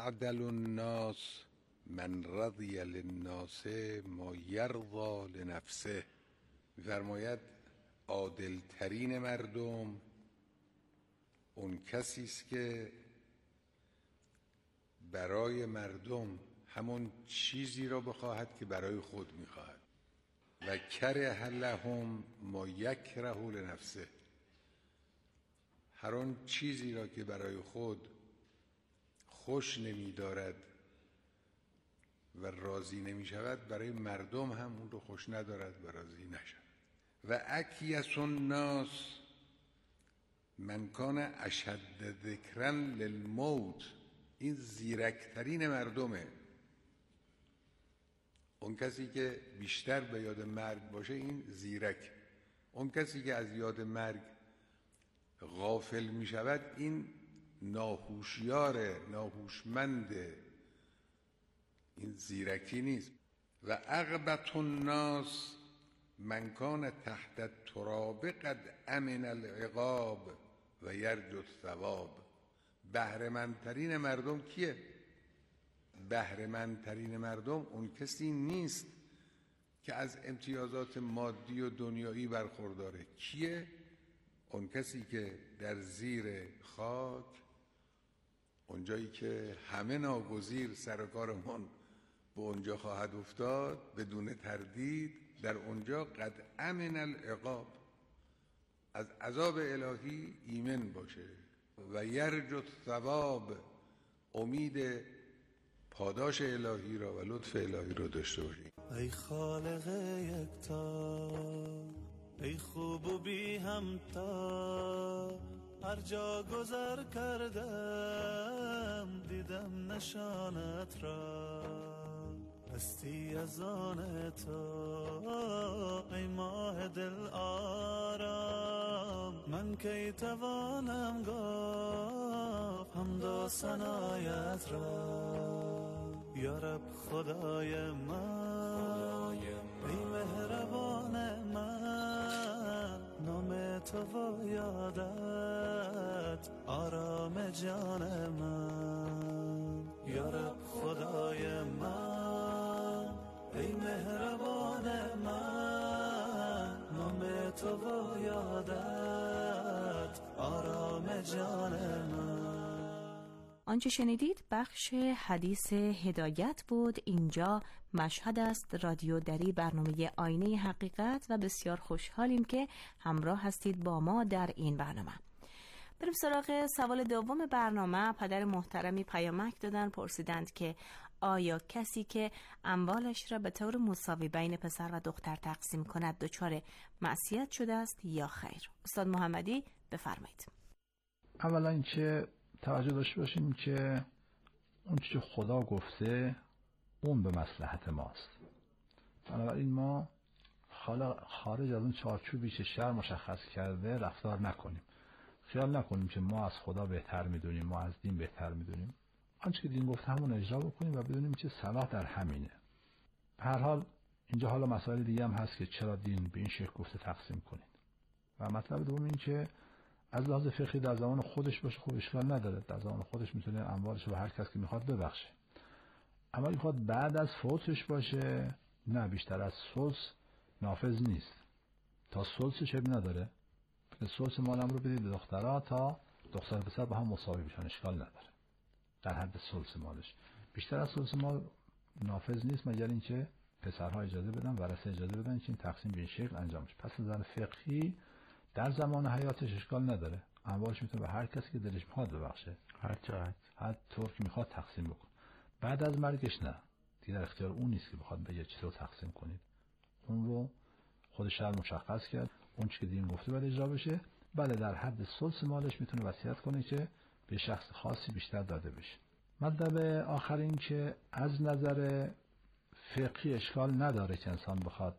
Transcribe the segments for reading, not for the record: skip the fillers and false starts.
اعدل الناس من رضی للناس ما یرضی لنفسه. می‌فرماید عادل ترین مردم اون کسی است که برای مردم همون چیزی را بخواهد که برای خود میخواهد. و کره لهم ما یکره لنفسه، هر آن چیزی را که برای خود خوش نمی‌دارد و راضی نمی‌شود، برای مردم هم اون رو خوش ندارد و راضی نشود. و اکیس الناس من کان اشد ذکرا للموت، این زیرکترین مردمه. اون کسی که بیشتر به یاد مرگ باشه این زیرک. اون کسی که از یاد مرگ غافل می شود این ناهوشیاره، ناهوشمنده، این زیرکی نیست. و اغبط الناس من کان تحت التراب قد امن العقاب و یرجو الثواب. بهره‌مندترین مردم کیه؟ بهره‌مندترین مردم اون کسی نیست که از امتیازات مادی و دنیایی برخورداره. کیه؟ اون کسی که در زیر خاک، اونجایی که همه ناگزیر سر کارمان به اونجا خواهد افتاد، بدون تردید در اونجا قد امن العقاب، از عذاب الهی ایمن باشه. و یرجو الثواب، امید پاداش الهی را و لطف الهی را داشته باشیم. ای خالق یکتا، ای خوب و بی همتا، هر جا گذر کردم دیدم نشانت را، هستی از آن تو ای ماه دل آرام. من کی توانم گفت حمد و ثنایت را، یا رب خدای من ای مهربان من، نام تو و یادت آرام جان من. یا رب خدای من ای مهربان من، نام تو و یادت آرام جان من. آنچه شنیدید بخش حدیث هدایت بود. اینجا مشهد است، رادیو دری، برنامه آینه حقیقت، و بسیار خوشحالیم که همراه هستید با ما در این برنامه. بریم سراغ سوال دوم برنامه. پدر محترمی پیامک دادن، پرسیدند که آیا کسی که اموالش را به طور مساوی بین پسر و دختر تقسیم کند دچار معصیت شده است یا خیر؟ استاد محمدی بفرمایید. اولا اینکه توجه داشته باشیم که اون چیزی خدا گفته اون به مصلحت ماست. بنابراین ما خارج از اون چارچوبی که شرع مشخص کرده رفتار نکنیم. خیال نکنیم که ما از خدا بهتر میدونیم، ما از دین بهتر میدونیم. آنچه که دین گفته همون اجرا بکنیم و بدونیم که صلاح در همینه. به هر حال اینجا حالا مسائل دیگه هم هست که چرا دین به این شکل گفته تقسیم کنید. و مطلب دوم این که از لحاظ فقهی در زمان خودش باشه خوب اشکال نداره، در زمان خودش میتونه اموالش رو به هر کس که میخواد ببخشه. اما اگه میخواد بعد از فوتش باشه، نه، بیشتر از ثلث نافذ نیست. تا ثلثش اب نداره که ثلث مالم رو بدید به دخترها تا دختر پسر با هم مساوی بشن، اشکال نداره در حد ثلث مالش. بیشتر از ثلث مال نافذ نیست مگر اینکه پسرها اجازه بدن، ورثه اجازه بدن که این تقسیم به این شکل انجام بشه. پس از نظر فقهی در زمان حیاتش اشکال نداره، اموالش میتونه به هر کسی که دلش میخواد ببخشه، هر طور که میخواد تقسیم بکن. بعد از مرگش نه، دیگه در اختیار اون نیست که بخواد بگه چطور تقسیم کنید. اون رو خود شرع مشخص کرد، اون چیزی که دین گفته باید اجرا بشه. بله، در حد ثلث مالش میتونه وصیت کنه که به شخص خاصی بیشتر داده بشه. مطلب آخر این که از نظر فقهی اشکال نداره که انسان بخواد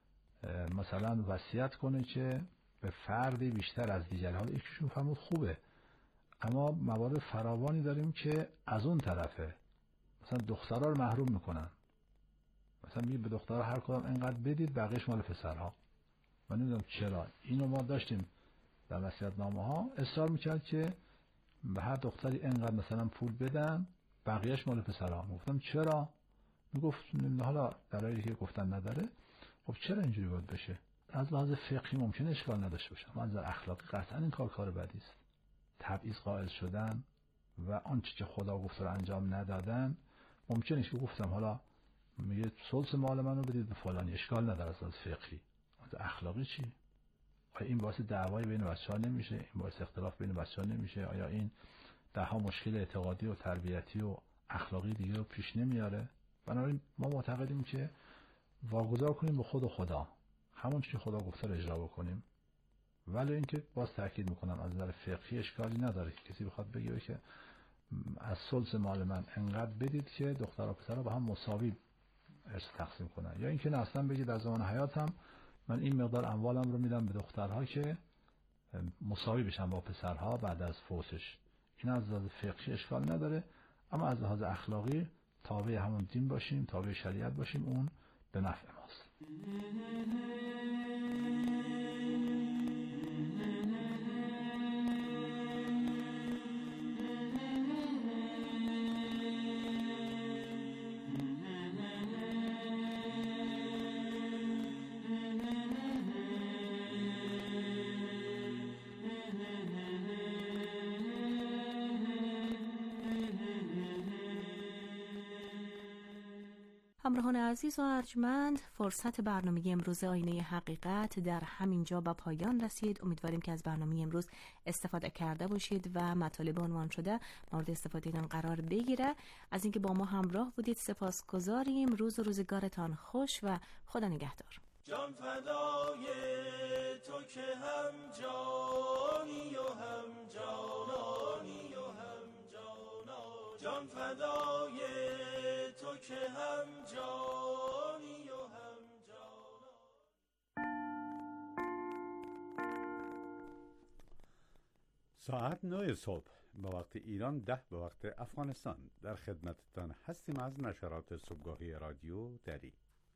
مثلا وصیت کنه که به فردی بیشتر از دیگر. حالا یکیشون فرمود خوبه، اما موارد فراوانی داریم که از اون طرفه مثلا دخترها رو محروم میکنن، مثلا میگه به دخترها هر کدام اینقدر بدید، بقیه‌اش مال پسرها. من نمیدونم چرا اینو ما داشتیم در وصیت‌نامه ها، اصرار میکرد که به هر دختری اینقدر مثلا پول بدن، بقیهش مال پسرها. گفتم چرا؟ میگفت حالا دلایلی که گفتن نداره. خب چرا اینجوری باید بشه؟ از لحاظ فقهی ممکنه اشکال نداشته باشه، اما از نظر اخلاقی قطعا این کار بدی است. تبعیض قائل شدن و آنچه که خدا گفته رو انجام ندادن ممکنه که گفتم حالا میگه ثلث مال منو بدید به فلانی، اشکال نداره. از لحاظ فقهی، از اخلاقی چی؟ آیا این باعث دعوای بین بچه‌ها نمیشه؟ این باعث اختلاف بین بچه‌ها نمیشه؟ آیا این ده‌ها مشکل اعتقادی و تربیتی و اخلاقی دیگه رو پیش نمیاره؟ بنابراین ما معتقدیم که واگذار کنیم به خود خدا، همون چیزی که خدا گفته رو اجرا بکنیم. ولی اینکه باز تاکید میکنم از نظر فقهی اشکالی نداره که کسی بخواد بگه که از ثلث مال من انقدر بدید که دختر و پسرها با هم مساوی ارث تقسیم کنن، یا اینکه اصلا بگید در زمان حیاتم من این مقدار اموالم رو میدم به دخترها که مساوی بشن با پسرها بعد از فوتش. این از لحاظ فقهی اشکال نداره، اما از لحاظ اخلاقی تابع همون دین باشیم، تابع شریعت باشیم، اون به نفع ماست. همراهان عزیز و ارجمند، فرصت برنامه امروز آینه حقیقت در همین جا به پایان رسید. امیدواریم که از برنامه امروز استفاده کرده باشید و مطالب عنوان شده مورد استفادهتان قرار بگیره. از اینکه با ما همراه بودید سپاسگزاریم. روز و روزگارتان خوش و خدا نگهدار. جان فدای تو که هم جانی و هم جانانی و هم جانا، جان فدای تو که هم جانی و هم جانا. ساعت 9 صبح به وقت ایران، 10 به وقت افغانستان. در خدمتتان هستیم از نشرات صبحگاهی رادیو دری.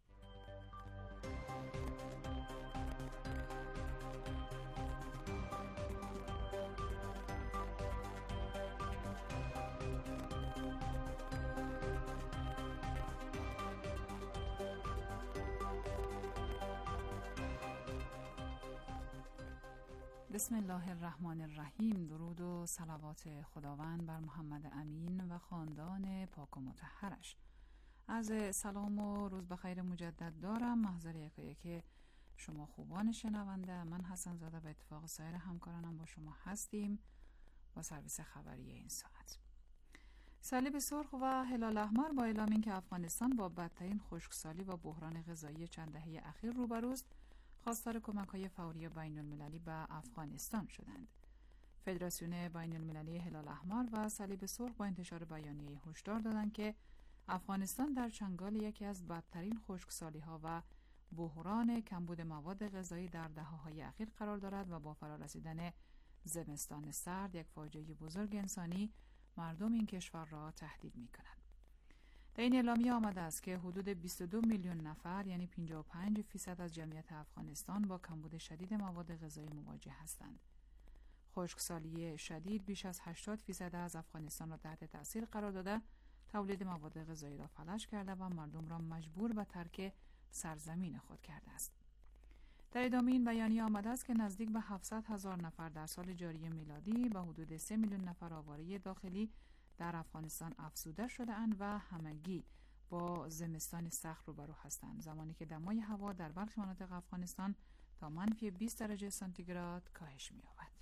بسم الله الرحمن الرحیم. درود و صلوات خداوند بر محمد امین و خاندان پاک و مطهرش. از سلام و روز بخیر مجدد دارم. محضر یکایک شما خوبان شنونده، من حسن زاده به اتفاق سایر همکارانم با شما هستیم با سرویس خبری این ساعت. صلیب سرخ و هلال احمر با اعلام اینکه افغانستان با بدترین خشکسالی و بحران غذایی چند دهه اخیر روبروست، خواستار کمک‌های فوری بین المللی به افغانستان شدند. فدراسیون بین المللی هلال احمر و صلیب سرخ با انتشار بیانیه هشدار دادند که افغانستان در چنگال یکی از بدترین خشکسالی‌ها و بحران کمبود مواد غذایی در دهه‌های اخیر قرار دارد و با فرارسیدن زمستان سرد یک فاجعه بزرگ انسانی مردم این کشور را تهدید می‌کند. در این اعلامیه آمده است که حدود 22 میلیون نفر یعنی 55% از جمعیت افغانستان با کمبود شدید مواد غذایی مواجه هستند. خشکسالی شدید بیش از 80% از افغانستان را تحت تأثیر قرار داده، تولید مواد غذایی را فلج کرده و مردم را مجبور به ترک سرزمین خود کرده است. در ادامه این بیانیه آمده است که نزدیک به 700,000 نفر در سال جاری میلادی به حدود 3 میلیون نفر آواره داخلی در افغانستان افزوده شده اند و همگی با زمستان سخت روبرو هستند، زمانی که دمای هوا در برخی مناطق افغانستان تا -20 درجه سانتیگراد کاهش می‌یابد.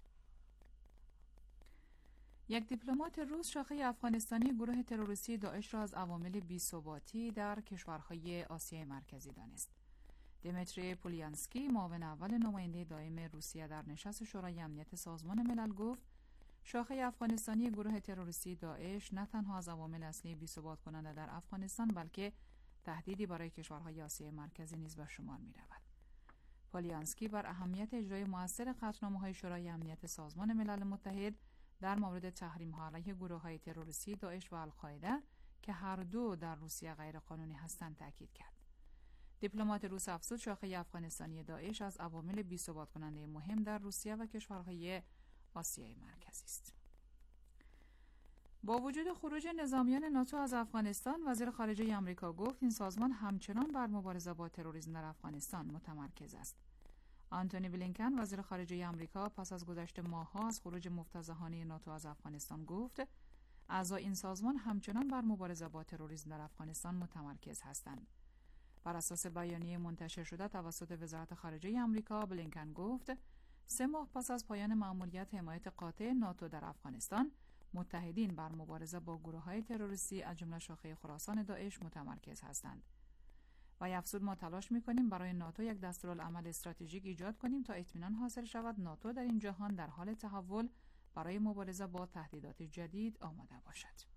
یک دیپلمات روس شاخه افغانستانی گروه تروریستی داعش را از عوامل بی‌ثباتی در کشورهای آسیای مرکزی دانست. دیمیتری پولیانسکی، معاون اول نماینده دائم روسیه در نشست شورای امنیت سازمان ملل گفت شاخه افغانستانی گروه تروریستی داعش نه تنها از عوامل اصلی بی‌ثبات کننده در افغانستان بلکه تهدیدی برای کشورهای آسیای مرکزی نیز به شمار می‌رود. پولیانسکی بر اهمیت اجرای مؤثر قطعنامه‌های شورای امنیت سازمان ملل متحد در مورد تحریم‌ها علیه گروه‌های تروریستی داعش و القاعده که هر دو در روسیه غیرقانونی هستند تاکید کرد. دیپلمات روس افزود شاخه افغانستانی داعش از عوامل بی‌ثبات کننده مهم در روسیه و کشورهای آسیای مرکزی است. با وجود خروج نظامیان ناتو از افغانستان، وزیر خارجه آمریکا گفت این سازمان همچنان بر مبارزه با تروریسم در افغانستان متمرکز است. آنتونی بلینکن وزیر خارجه آمریکا پس از گذشت ماه‌ها از خروج مفتضحانه ناتو از افغانستان گفت اعضای این سازمان همچنان بر مبارزه با تروریسم در افغانستان متمرکز هستند. بر اساس بیانیه منتشر شده توسط وزارت خارجه آمریکا، بلینکن گفت 3 ماه پس از پایان مأموریت حمایت قاطع ناتو در افغانستان، متحدین بر مبارزه با گروه‌های تروریستی از جمله شاخه خراسان داعش متمرکز هستند. و افزود ما تلاش می‌کنیم برای ناتو یک دستورالعمل استراتژیک ایجاد کنیم تا اطمینان حاصل شود ناتو در این جهان در حال تحول برای مبارزه با تهدیدات جدید آماده باشد.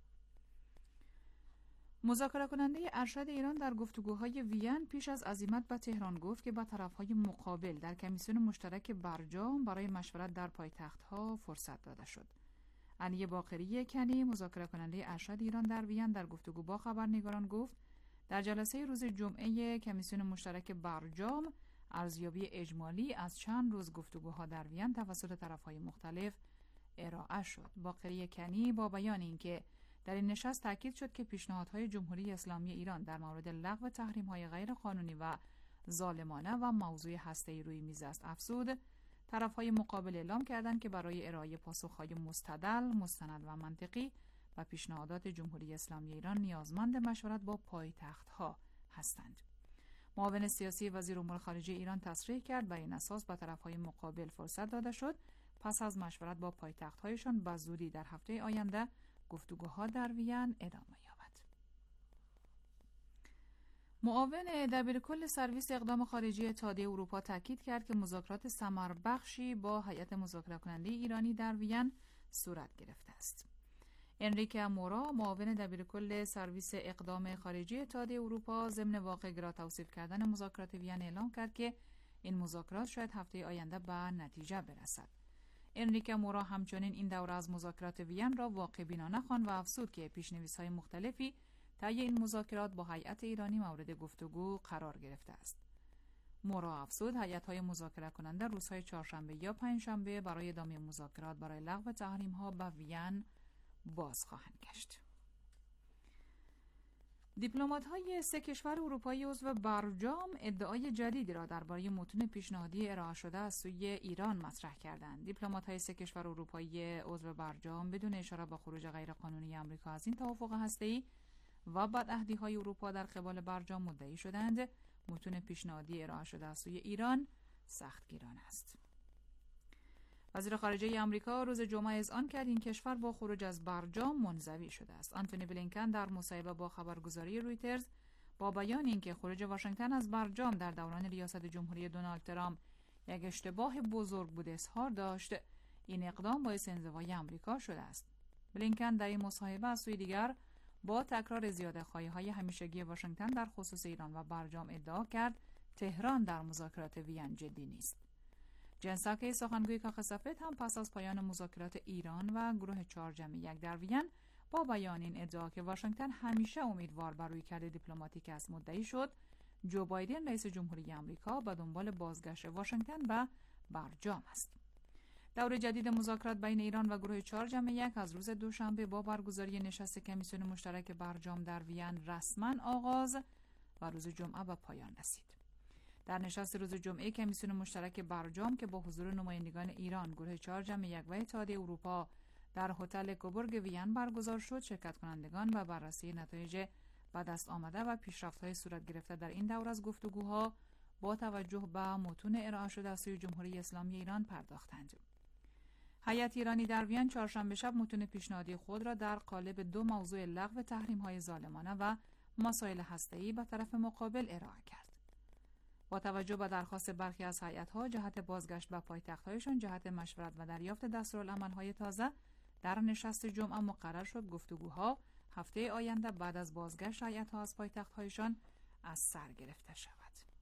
مذاکره کننده ارشد ایران در گفتگوهای وین پیش از عزیمت به تهران گفت که با طرف‌های مقابل در کمیسیون مشترک برجام برای مشورت در پایتخت‌ها فرصت داده شد. علی باقری کنی مذاکره کننده ارشد ایران در وین در گفتگو با خبرنگاران گفت در جلسه روز جمعه کمیسیون مشترک برجام ارزیابی اجمالی از چند روز گفتگوها در وین توسط طرف‌های مختلف ارائه شد. باقری کنی با بیان اینکه در این نشست تاکید شد که پیشنهادهای جمهوری اسلامی ایران در مورد لغو تحریم‌های غیرقانونی و ظالمانه و موضوع هسته‌ای روی میز است، افزود طرف‌های مقابل اعلام کردند که برای ارائه پاسخ‌های مستدل، مستند و منطقی و پیشنهادات جمهوری اسلامی ایران نیازمند مشورت با پایتخت‌ها هستند. معاون سیاسی وزیر امور خارجه ایران تصریح کرد بر این اساس به طرف‌های مقابل فرصت داده شد پس از مشورت با پایتخت‌هایشان به زودی در هفته آینده گفتگوها در وین ادامه یابد. معاون دبیرکل سرویس اقدام خارجی اتحادیه اروپا تاکید کرد که مذاکرات ثمربخشی با هیئت مذاکره کننده ایرانی در وین صورت گرفته است. انریکه مورا معاون دبیرکل سرویس اقدام خارجی اتحادیه اروپا ضمن واقعه‌گرا توصیف کردن مذاکرات وین اعلام کرد که این مذاکرات شاید هفته آینده به نتیجه برسد. انریکه مورا همچنین این دوره از مذاکرات وین را واقع‌بینانه خواند و افزود که پیش‌نویس‌های مختلفی طی این مذاکرات با هیئت ایرانی مورد گفتگو قرار گرفته است. مورا افزود هیئت‌های مذاکره کننده روزهای چهارشنبه یا پنجشنبه برای ادامه مذاکرات برای لغو تحریم‌ها به وین باز خواهند گشت. دیپلمات‌های 3 کشور اروپایی عضو برجام ادعای جدیدی را درباره متون پیشنهادی ارائه شده از سوی ایران مطرح کردند. دیپلمات‌های 3 کشور اروپایی عضو برجام بدون اشاره به خروج غیرقانونی آمریکا از این توافق هسته‌ای و بدعهدی‌های اروپا در قبال برجام مدعی شدند متون پیشنهادی ارائه شده از سوی ایران سختگیرانه است. وزیر خارجه آمریکا روز جمعه اذعان کرد این کشور با خروج از برجام منزوی شده است. آنتونی بلینکن در مصاحبه با خبرگزاری رویترز با بیان اینکه خروج واشنگتن از برجام در دوران ریاست جمهوری دونالد ترامپ یک اشتباه بزرگ بود اظهار داشت این اقدام باعث انزوای آمریکا شده است. بلینکن در این مصاحبه از سوی دیگر با تکرار زیاده‌خواهی‌های همیشگی واشنگتن در خصوص ایران و برجام ادعا کرد تهران در مذاکرات وین جدی نیست. جنساکی سخنگوی کاخ سفید هم پس از پایان مذاکرات ایران و گروه 4+1 در وین با بیان این ادعا که واشنگتن همیشه امیدوار بر رویکرد دیپلماتیک است مدعی شد جو بایدن رئیس جمهوری آمریکا به دنبال بازگشت واشنگتن به برجام است. دور جدید مذاکرات بین ایران و گروه 4+1 از روز دوشنبه با برگزاری نشست کمیسیون مشترک برجام در وین رسما آغاز و روز جمعه به پایان رسید. در نشست روز جمعه کمیسیون مشترک برجام که با حضور نمایندگان ایران، گروه 4+1 و اتحادیه اروپا در هتل کوبورگ وین برگزار شد، شرکت کنندگان و بررسی نتایج به دست آمده و پیشرفت‌های صورت گرفته در این دور از گفتگوها با توجه به متون ارائه شده از سوی جمهوری اسلامی ایران پرداختند. هیئت ایرانی در وین چهارشنبه شب متون پیشنهادی خود را در قالب 2 موضوع لغو تحریم‌های ظالمانه و مسائل هسته‌ای به طرف مقابل ارائه کرد. با توجه به درخواست برخی از هیئت‌ها جهت بازگشت به پایتخت‌هایشان جهت مشورت و دریافت دستورالعمل‌های تازه در نشست جمعه مقرر شد گفتگوها هفته آینده بعد از بازگشت هیئت‌ها از پایتخت‌هایشان از سر گرفته شود.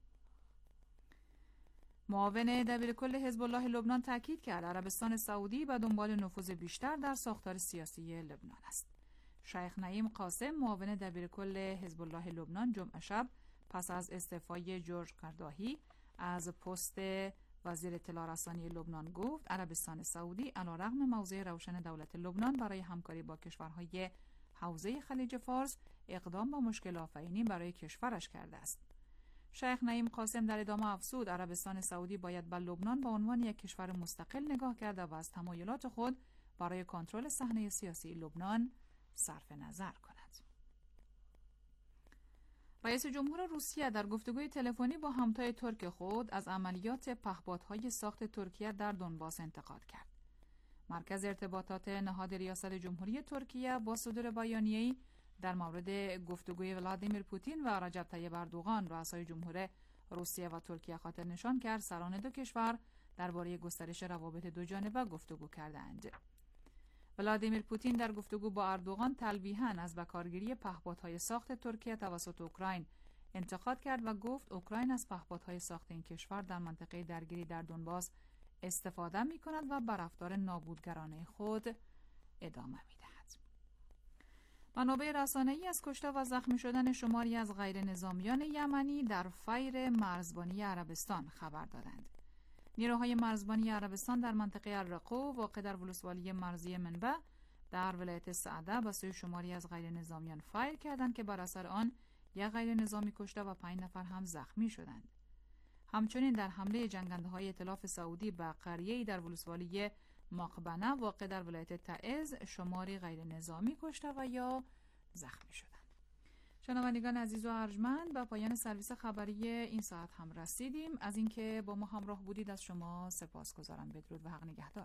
معاون دبیرکل حزب الله لبنان تاکید کرد عربستان سعودی به دنبال نفوذ بیشتر در ساختار سیاسی لبنان است. شیخ نعیم قاسم معاون دبیرکل حزب الله لبنان جمعه شب پس از استعفای جورج قرداهی از پست وزیر اطلاع رسانی لبنان گفت عربستان سعودی علیرغم موضع روشن دولت لبنان برای همکاری با کشورهای حوزه خلیج فارس اقدام با مشکل آفرینی برای کشورش کرده است. شیخ نعیم قاسم در ادامه افزود عربستان سعودی باید به لبنان به عنوان یک کشور مستقل نگاه کرده و از تمایلات خود برای کنترل صحنه سیاسی لبنان صرف نظر کند. رئیس جمهور روسیه در گفتگوی تلفنی با همتای ترک خود از عملیات پهپادهای ساخت ترکیه در دونباس انتقاد کرد. مرکز ارتباطات نهاد ریاست جمهوری ترکیه با صدور بیانیه‌ای در مورد گفتگوی ولادیمیر پوتین و رجب طیب اردوغان رؤسای جمهور روسیه و ترکیه خاطر نشان کرد سران دو کشور درباره گسترش روابط دو جانبه گفتگو کردند. ولادیمیر پوتین در گفتگو با اردوغان تلویحاً از بکارگیری پهپادهای ساخت ترکیه توسط اوکراین انتقاد کرد و گفت اوکراین از پهپادهای ساخت این کشور در منطقه درگیری در دونباس استفاده می‌کند و بر رفتار نابودگرانه خود ادامه می‌دهد. منابع رسانه‌ای از کشته و زخمی شدن شماری از غیر نظامیان یمنی در فیر مرزبانی عربستان خبر دادند. نیروهای مرزبانی عربستان در منطقه الرقو واقع در ولسوالی مرزی منبع در ولایت سعده به سوی شماری از غیر نظامیان فیر کردند که بر اثر آن یک غیر نظامی کشته و 5 نفر هم زخمی شدند. همچنین در حمله جنگنده‌های ائتلاف سعودی به قریه‌ای در ولسوالی ماقبنه واقع در ولایت تعز شماری غیر نظامی کشته و یا زخمی شدند. شنوندگان عزیز و ارجمند، به پایان سرویس خبری این ساعت هم رسیدیم. از اینکه با ما همراه بودید از شما سپاسگزارم. بدرود و حق نگهدار.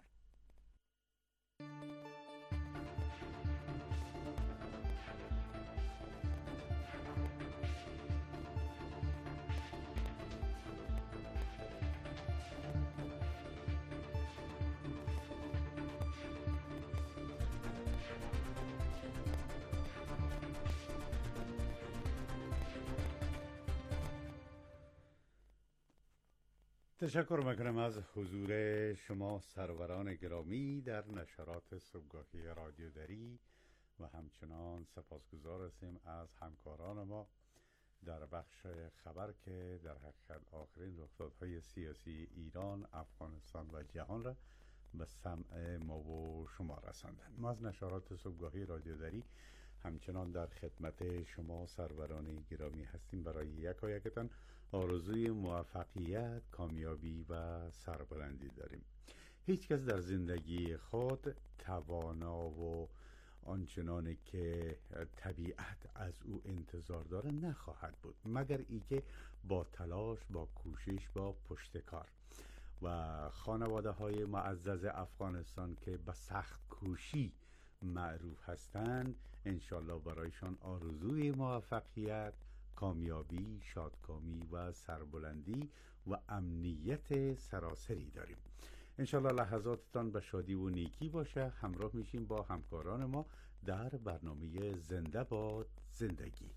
تشکر میکنم از حضور شما سروران گرامی در نشرات صبحگاهی رادیو دری و همچنان سپاسگزار هستیم از همکاران ما در بخش خبر که در حقیقت آخرین رخدادهای سیاسی ایران، افغانستان و جهان را به سمع ما و شما رساندن. ما از نشرات صبحگاهی رادیو دری همچنان در خدمت شما سروران گرامی هستیم. برای یکایکتان آرزوی موفقیت، کامیابی و سربلندی داریم. هیچ کس در زندگی خود توانا و آنچنانی که طبیعت از او انتظار داره نخواهد بود، مگر اینکه با تلاش، با کوشش، با پشتکار. و خانواده های معزز افغانستان که به سخت کوشی معروف هستند، انشالله برایشان آرزوی موفقیت، کامیابی، شادکامی و سربلندی و امنیت سراسری داریم. انشالله لحظاتتان به شادی و نیکی باشه. همراه میشیم با همکاران ما در برنامه زنده باد زندگی.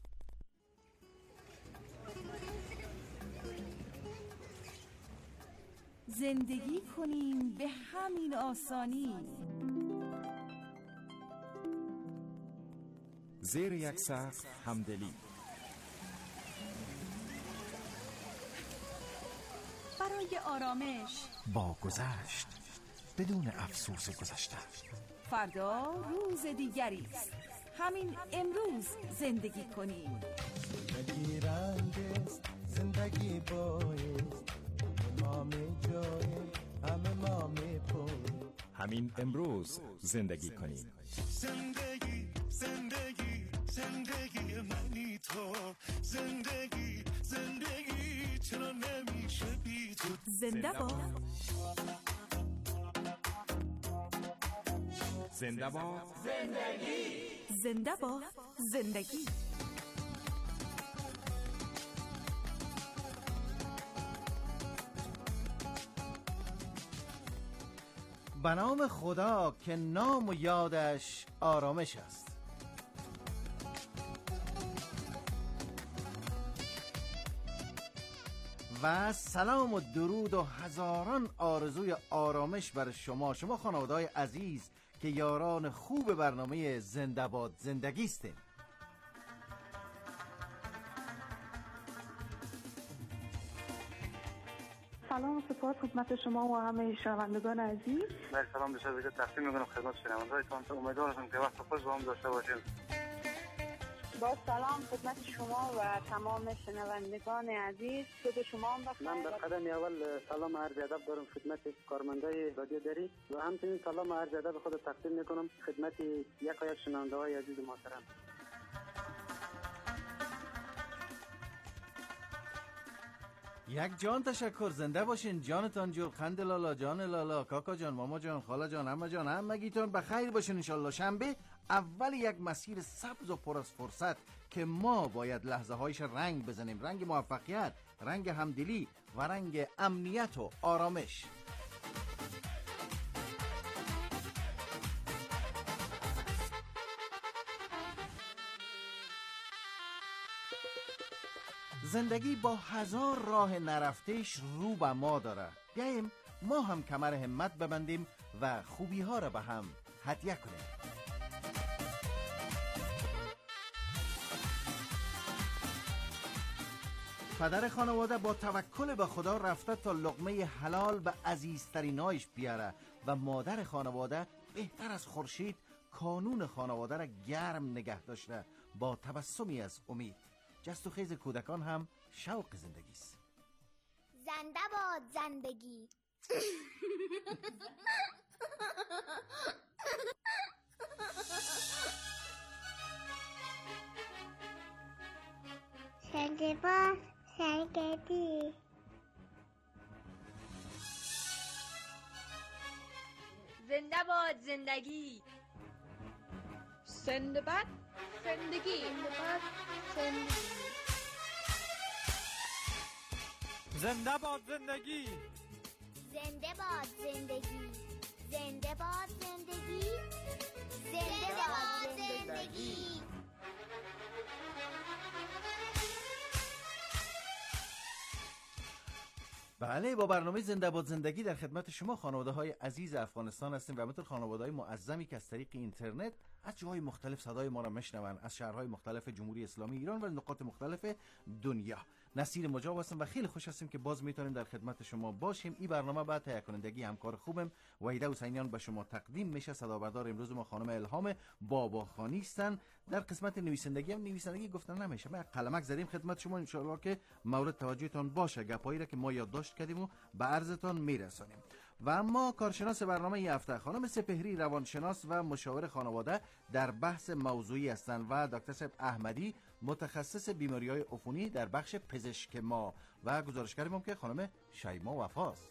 زندگی کنیم به همین آسانی، زیر یک سقف همدلی، برای آرامش با گذشت بدون افسوس گذشته. فردا روز دیگری است، همین امروز زندگی کنیم. زندگی رنگ است، زندگی بایست، امام جای همه ما میپویم. همین امروز زندگی کنیم. زندگی زندگی زندگی منی تو، زندگی زندگی چرا نمیشه بی تو. زنده باد، زنده باد زندگی، زنده باد زندگی. به نام خدا که نام و یادش آرامش است. و سلام و درود و هزاران آرزوی آرامش بر شما خانواده‌های عزیز که یاران خوب برنامه زنده باد زندگی استین. سلام و سپاس خدمت شما و همه شنوندگان عزیز. سلام به شما تقدیم می‌کنم خدمت شنوندگانتون. امیدوارم که وقت خوش با هم داشته باشیم. با سلام خدمت شما و تمام شنوندگان عزیز. صبح شما هم بخیر. من در قدم اول سلام عرض ادب دارم خدمت کارمندای رادیو دری و همچنین سلام عرض ادب خود تقدیم می‌کنم خدمت یکایک شنونده‌های عزیز محترم. یک جان تشکر، زنده باشین. جانتان جور، خند لالا، جان لالا، کاکا جان، ماما جان، خاله جان، عمه جان، همگیتون بخیر باشین انشالله. شنبه اول یک مسیر سبز و پر از فرصت که ما باید لحظه هایش رنگ بزنیم، رنگ موفقیت، رنگ همدلی و رنگ امنیت و آرامش. زندگی با هزار راه نرفتهش رو به ما داره. بیاییم ما هم کمر همت ببندیم و خوبی ها را به هم هدیه کنیم. پدر خانواده با توکل به خدا رفته تا لقمه حلال به عزیزترینایش بیاره و مادر خانواده بهتر از خورشید کانون خانواده را گرم نگه داشته با تبسمی از امید. جست و خیز کودکان هم شوق زندگی است. زنده باد زندگی. زنده باد زندگی. زنده باد زندگی. زنده باد زندگی. زنده باد زندگی. زنده باد زندگی. زنده باد زندگی. زنده باد زندگی. بله، با برنامه زنده باد زندگی در خدمت شما خانواده های عزیز افغانستان هستیم و همینطور خانواده های معظمی که از طریق اینترنت از جاهای مختلف صدای ما را میشنون، از شهرهای مختلف جمهوری اسلامی ایران و نقاط مختلف دنیا. نصیر مجاب هستم و خیلی خوش هستیم که باز میتونیم در خدمت شما باشیم. این برنامه بعد تهیه کنندگی همکار خوبم وحیده حسینیان به شما تقدیم میشه. صدابردار امروز ما خانم الهام باباخانی هستن. در قسمت نویسندگی هم نویسندگی گفتن نمیشه، ما قلمک زدیم خدمت شما، ان شاء الله که مورد توجهتان باشه، گپایی را که ما یادداشت کردیم و به عرضتان میرسانیم. و اما کارشناس برنامه این هفته خانم سپهری، روانشناس و مشاور خانواده در بحث موضوعی هستند و دکتر صاحب احمدی، متخصص بیماری‌های عفونی در بخش پزشک ما و گزارشگریم هم که خانم شیما وفاست.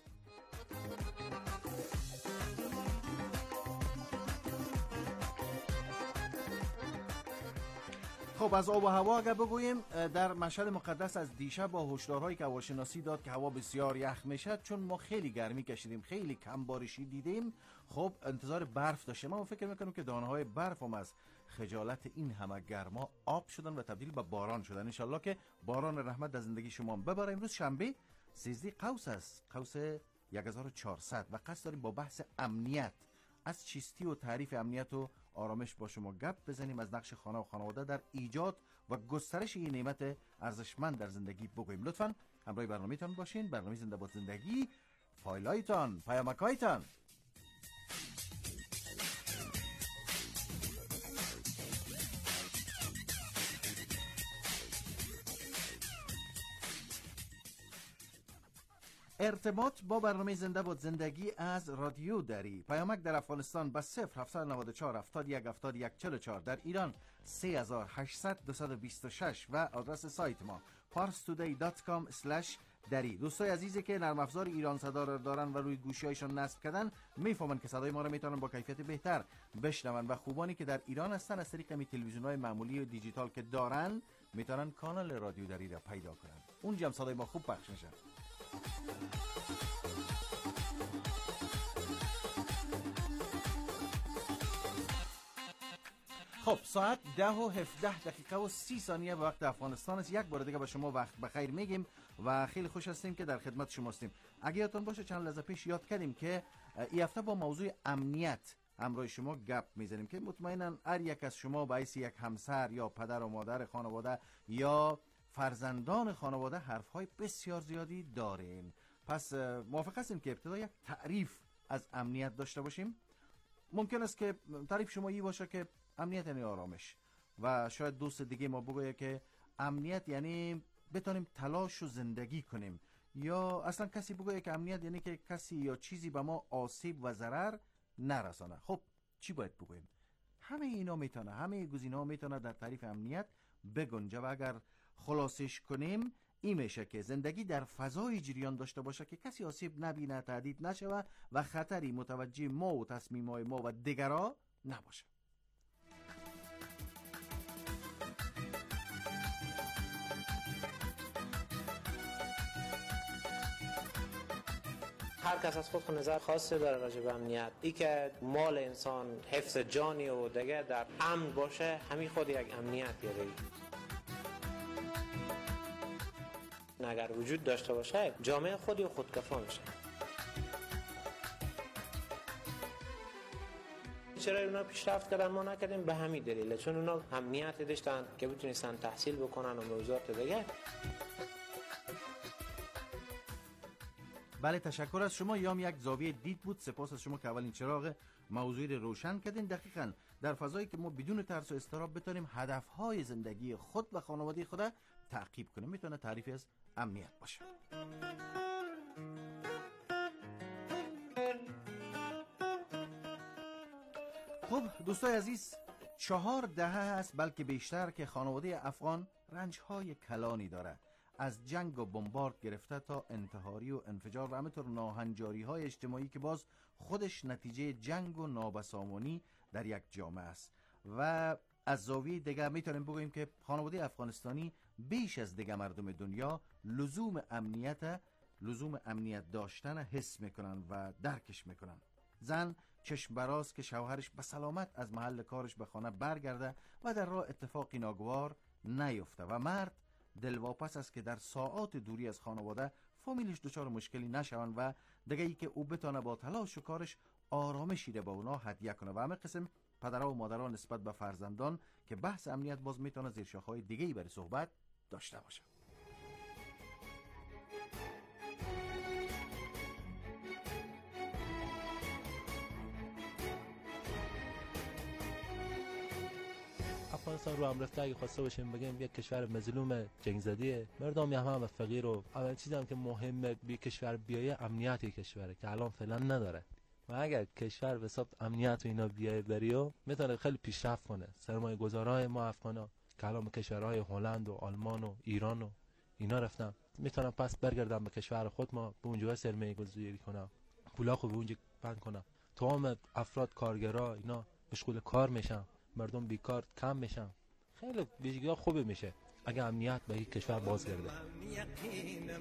خب از آب و هوا اگر بگوییم، در مشهد مقدس از دیشب با هشدارهایی که هواشناسی داد که هوا بسیار یخ میشد، چون ما خیلی گرمی کشیدیم، خیلی کم بارشی دیدیم، خب انتظار برف داشتیم. ما فکر میکنم که دانه‌های برف هم از خجالت این همه گرما آب شدن و تبدیل به باران شدن. ان شاءالله که باران رحمت در زندگی شما بباره. امروز شنبه 13 قوس است، قوس 1400 و قصد داریم با بحث امنیت، از چیستی و تعریف امنیت و آرامش با شما گپ بزنیم، از نقش خانه و خانواده در ایجاد و گسترش این نعمت ارزشمند در زندگی بگوییم. لطفاً همراه برنامه‌تان باشین. برنامه زنده باد زندگی، فایلایتان، پیامک‌هایتان. ارتباط با برنامه زنده باد زندگی از رادیو دری. پیامک در افغانستان به 0794 71 71 44، در ایران 3800 226 و آدرس سایت ما parstoday.com/dari. دوستای عزیزی که نرم افزار ایران صدا را دارن و روی گوشی‌هایشان نصب کردن میفهمن که صدای ما را میتونن با کیفیت بهتر بشنون و خوبانی که در ایران هستن از طریق تلویزیون‌های معمولی و دیجیتال که دارن میتونن کانال رادیو دری را پیدا کنن، اونجا هم صدای ما خوب پخش میشه. خب ساعت 10:17 و وقت افغانستان است. یک بار دیگه به شما وقت بخیر میگیم و خیلی خوش هستیم که در خدمت شما هستیم. اگه یادتون باشه چند لحظه پیش یاد کردیم که این هفته با موضوع امنیت همراه شما گپ میزنیم که مطمئنا هر یک از شما به حیث یک همسر یا پدر و مادر خانواده یا فرزندان خانواده حرفهای بسیار زیادی دارین. پس موافق هستیم که ابتدا یک تعریف از امنیت داشته باشیم؟ ممکن است که تعریف شما این باشه که امنیت یعنی آرامش و شاید دوست دیگه ما بگویه که امنیت یعنی بتونیم تلاش و زندگی کنیم، یا اصلا کسی بگویه که امنیت یعنی که کسی یا چیزی به ما آسیب و ضرر نرسانه. خب چی باید بگوییم؟ همه اینا میتونه، همه گزینه‌ها میتونه در تعریف امنیت بگنجه و اگر خلاصش کنیم این میشه که زندگی در فضای جریان داشته باشه که کسی آسیب نبینه، تهدید نشوه و خطری متوجه ما و تصمیم‌های ما و دیگرها نباشه. هر کس از خود نظر خاصی داره راجع به امنیت. ای که مال انسان حفظ جانی و دیگه در امن باشه، همین خود یک امنیت یاره. اگر وجود داشته باشه جامعه خودی و خودکفا میشه. چرا اونا پیشرفت کردن ما نکردیم؟ به همین دلیله، چون اونا امنیت داشتن که بتونستن تحصیل بکنن و موضوعات دیگه. بله، تشکر از شما. یام یک زاویه دید بود. سپاس از شما که اولین چراغ موضوعی رو روشن کردین. دقیقاً در فضایی که ما بدون ترس و اضطراب بتونیم هدفهای زندگی خود و خانواده خود تعقیب کنیم، میتونه تعریفی از امنیت باشه. خب دوستای عزیز، 4 دهه است بلکه بیشتر که خانواده افغان رنج‌های کلانی داره، از جنگ و بمبارد گرفته تا انتحاری و انفجار و همینطور ناهنجاری‌های اجتماعی که باز خودش نتیجه جنگ و نابسامانی در یک جامعه است. و از زاویه دیگه میتونیم بگوییم که خانواده افغانستانی بیش از دیگه مردم دنیا لزوم امنیت داشتن حس میکنن و درکش میکنن. زن چشم براست که شوهرش به سلامت از محل کارش به خانه برگرده و در راه اتفاقی ناگوار نیفته، و مرد دلواپس است که در ساعات دوری از خانواده فامیلش دچار مشکلی نشون و دیگه ای که او بتونه با تلاش و کارش آرامشی رو با اونا هدیه کنه. و همه قسم پدرها و مادرها نسبت به فرزندان که بحث امنیت باز میتونه زیر شاخه‌های دیگه‌ای برای صحبت داشته باشه. افغانستان رو هم رفته اگه خواسته باشیم بگیم یک کشور مظلوم جنگ زده، مردم هم فقیر و اول چیزی هم که مهمه به کشور بیایه امنیتی کشوره که الان فعلا نداره. و اگر کشور به حساب امنیت و اینا بیایه بریو میتونه خیلی پیشرفت کنه. سرمایه گذارای ما افغانا که الان به کشورهای هلند و آلمان و ایران و اینا رفتن میتونن پس برگردن به کشور خود ما، به اونجا سرمایه گذاری کنن، پولا خوب اونجا بند کنن. تمام افراد کارگرا اینا مشغول کار میشن، مردم بیکار کم میشن، خیلی ویژگی‌ها خوبه میشه اگه امنیت به یک کشور بازگرده. یقین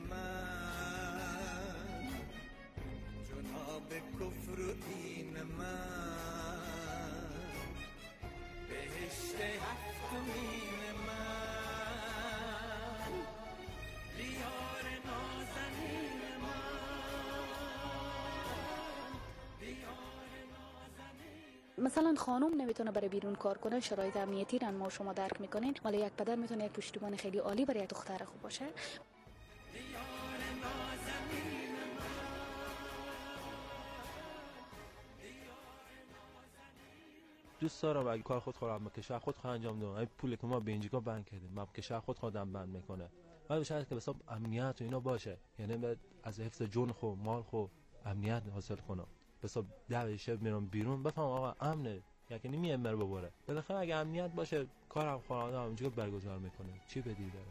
من جناب کفر و دین من بهشت هفتمین من دیار نازنین مثلا خانم نمیتونه برای بیرون کار کنه، شرایط امنیتی رو ما شما درک میکنین، ولی یک پدر میتونه یک پشتیبان خیلی عالی برای یک دختر خوب باشه. دوست دارم اگه کار خود خودم به کشور خود انجام بدم، این پولی که ما به اینجا بند کردیم ما به کشور خودم بند میکنه، ولی شاید که به حساب امنیت و اینا باشه، یعنی بعد از حفظ جون خو مال خو امنیت حاصل کنم، به حساب 10 شب میرم بیرون بفهم آقا امنه، یکی نمیه مر ببره. بالاخره اگه امنیت باشه کارم خانواده هم اینجا برگزار میکنه، چی بدی داره.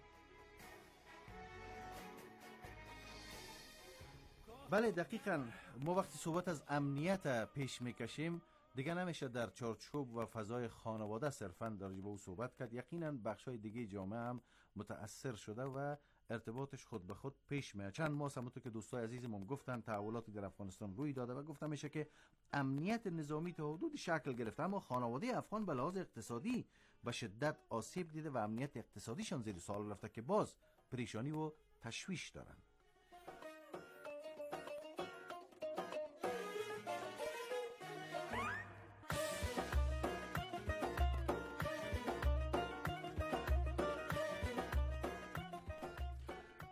بله دقیقاً، ما وقتی صحبت از امنیت پیش میکشیم دیگه نمیشه در چارچوب و فضای خانواده صرفاً در جبه او صحبت کرد. یقیناً بخشای دیگه جامعه هم متأثر شده و ارتباطش خود به خود پیش میاد. چند ماه همونطور که دوستای عزیزمون گفتن تحولاتی در افغانستان روی داده و گفتم میشه که امنیت نظامی تا حدودی شکل گرفته، اما خانواده افغان به لحاظ اقتصادی به شدت آسیب دیده و امنیت اقتصادیشان زیر سوال رفته که باز پریشانی و تشویش دارن.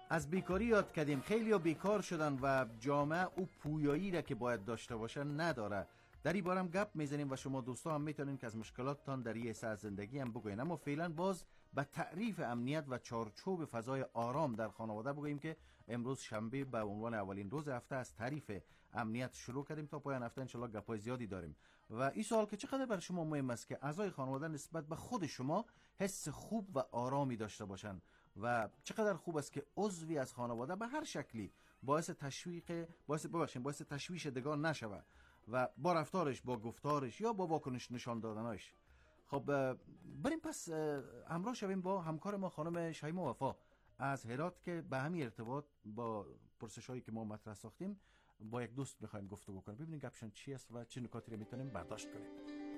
از بیکاری یاد کردیم. خیلی ها بیکار شدن و جامعه او پویایی را که باید داشته باشه نداره. در این باره هم گپ میزنیم و شما دوستا هم میتونین که از مشکلاتتان در این ساعت زندگی هم بگوین. اما فعلا باز به تعریف امنیت و چارچوب فضای آرام در خانواده بگوییم که امروز شنبه به عنوان اولین روز هفته از تعریف امنیت شروع کردیم. تا پایان هفته ان شاء الله گپای زیادی داریم. و این سوال که چقدر بر شما مهم است که اعضای خانواده نسبت به خود شما حس خوب و آرامی داشته باشند و چقدر خوب است که عضوی از خانواده به هر شکلی باعث تشویش دیگر نشود و با رفتارش، با گفتارش یا با واکنش نشان دادنش. خب بریم پس همراه شویم با همکار ما خانم شیما وفا از هرات که به همین ارتباط با پرسش‌هایی که ما مطرح ساختیم با یک دوست می‌خوایم گفتگو کنیم. ببینیم گپشون چی است و چه نکاتی رو میتونیم برداشت کنیم.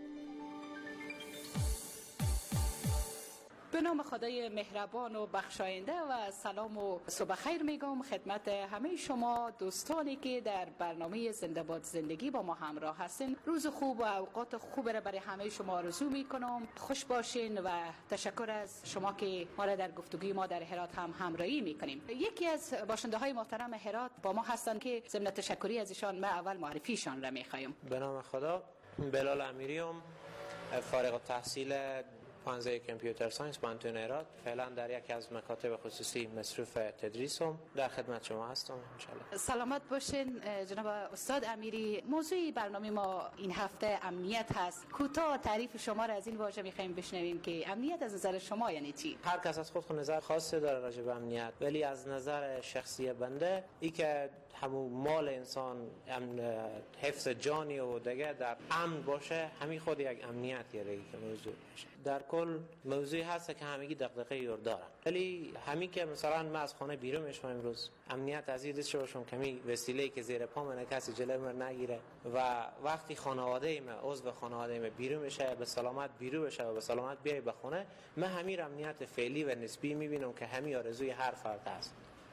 به نام خدای مهربان و بخشاینده و سلام و صبح خیر میگم خدمت همه شما دوستانی که در برنامه زنده باد زندگی با ما همراه هستین. روز خوب و اوقات خوب را برای همه شما آرزو میکنم. خوش باشین و تشکر از شما که ما را در گفتگوی ما در هرات هم همراهی میکنیم. یکی از باشنده های محترم هرات با ما هستن که ضمن تشکری از ایشان ما اول معرفیشان را میخوایم. به نام خدا، بلال امیریم، فارغ التحصیل پانزه کامپیوتر ساینس بانتون هرات. فعلا در یکی از مکاتب خصوصی مصروف تدریسم. در خدمت شما هستم انشالله. سلامت باشین جناب استاد امیری. موضوع برنامه ما این هفته امنیت هست. کوتاه تعریف شما را از این واژه می‌خوایم بشنویم که امنیت از نظر شما یعنی چی؟ هر کس از خود نظر خاصی داره راجع به امنیت، ولی از نظر شخصی بنده ای که همون مال انسان حفظ جانی و دیگه در امن باشه، همین خود یک امنیتیه که موضوع باشه. در کل موضوعی هست که همگی دغدغه یور دارن، ولی همین که مثلا من از خانه بیرون میشم امروز، امنیت از این دست شوشم کمی وسیله‌ای که زیر پا من کسی جلوی من نگیره و وقتی خانواده من عضو خانواده من بیرون میشه به سلامت بیرون بشه و به سلامت بیای به خونه، من همین امنیت فعلی و نسبی میبینم که همین آرزوی هر فرد هست.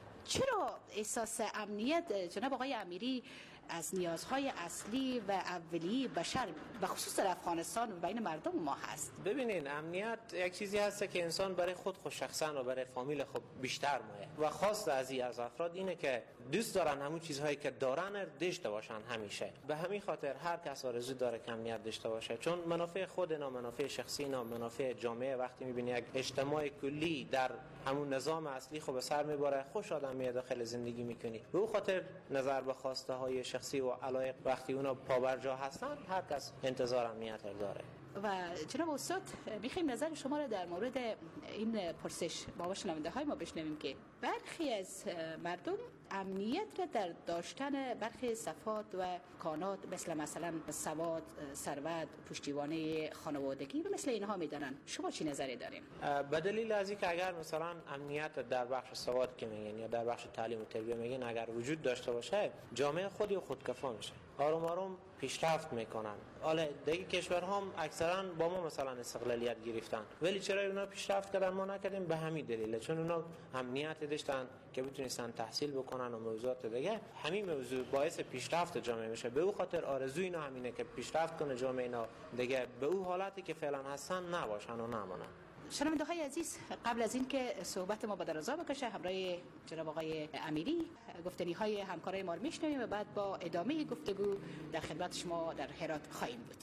چرا احساس امنیت جناب آقای امیری از نیازهای اصلی و اولیه بشر به خصوص در افغانستان و بین مردم ما هست؟ ببینین، امنیت یک چیزی هست که انسان برای خود شخصا و برای فامیل خود بیشتر مایه و خاص از افراد اینه که دوست دارن همون چیزهایی که دارن داشته باشن همیشه. به همین خاطر هر کس آرزو داره که امنیت داشته باشه، چون منافع خود اینا، منافع شخصی اینا، منافع جامعه وقتی میبینی یک اجتماع کلی در همون نظام اصلی خب به سر میبره، خوش آدم میاد داخل زندگی میکنی. به اون خاطر نظر به خواسته های شخصی و علایق وقتی اونا پابرجا هستن، هر کس انتظار امنیت داره. و جناب استاد میخوایم نظر شما را در مورد این پرسش با شنونده های ما بشنویم که برخی از مردم امنیت را در داشتن برخی صفات و امکانات مثلا سواد، ثروت، پشتیبانی خانوادگی و مثل اینها میدانن. شما چی نظری دارین؟ به دلیل از اینکه اگر مثلا امنیت در بخش سواد که میگن یا در بخش تعلیم و تربیت میگن اگر وجود داشته باشه، جامعه خودی خودکفا میشه، آروم آروم پیشرفت میکنن. حالا دیگه کشورها هم اکثرا با ما مثلا استقلالیت گرفتن، ولی چرا اونا پیشرفت کردن ما نکردیم؟ به همین دلیله، چون اونا امنیت داشتن که بتونستن تحصیل بکنن و موضوعات دیگه. همین موضوع باعث پیشرفت جامعه میشه. به او خاطر آرزوی اینا همینه که پیشرفت کنه جامعه اینا دیگه به او حالتی که فعلا هستن نباشن و نمونن. شنونده های عزیز، قبل از این که صحبت ما به درازا بکشه، همراه جناب آقای امیری گفتنی های همکارای ما رو میشنویم و بعد با ادامه گفتگو در خدمت شما در هرات خواهیم بود.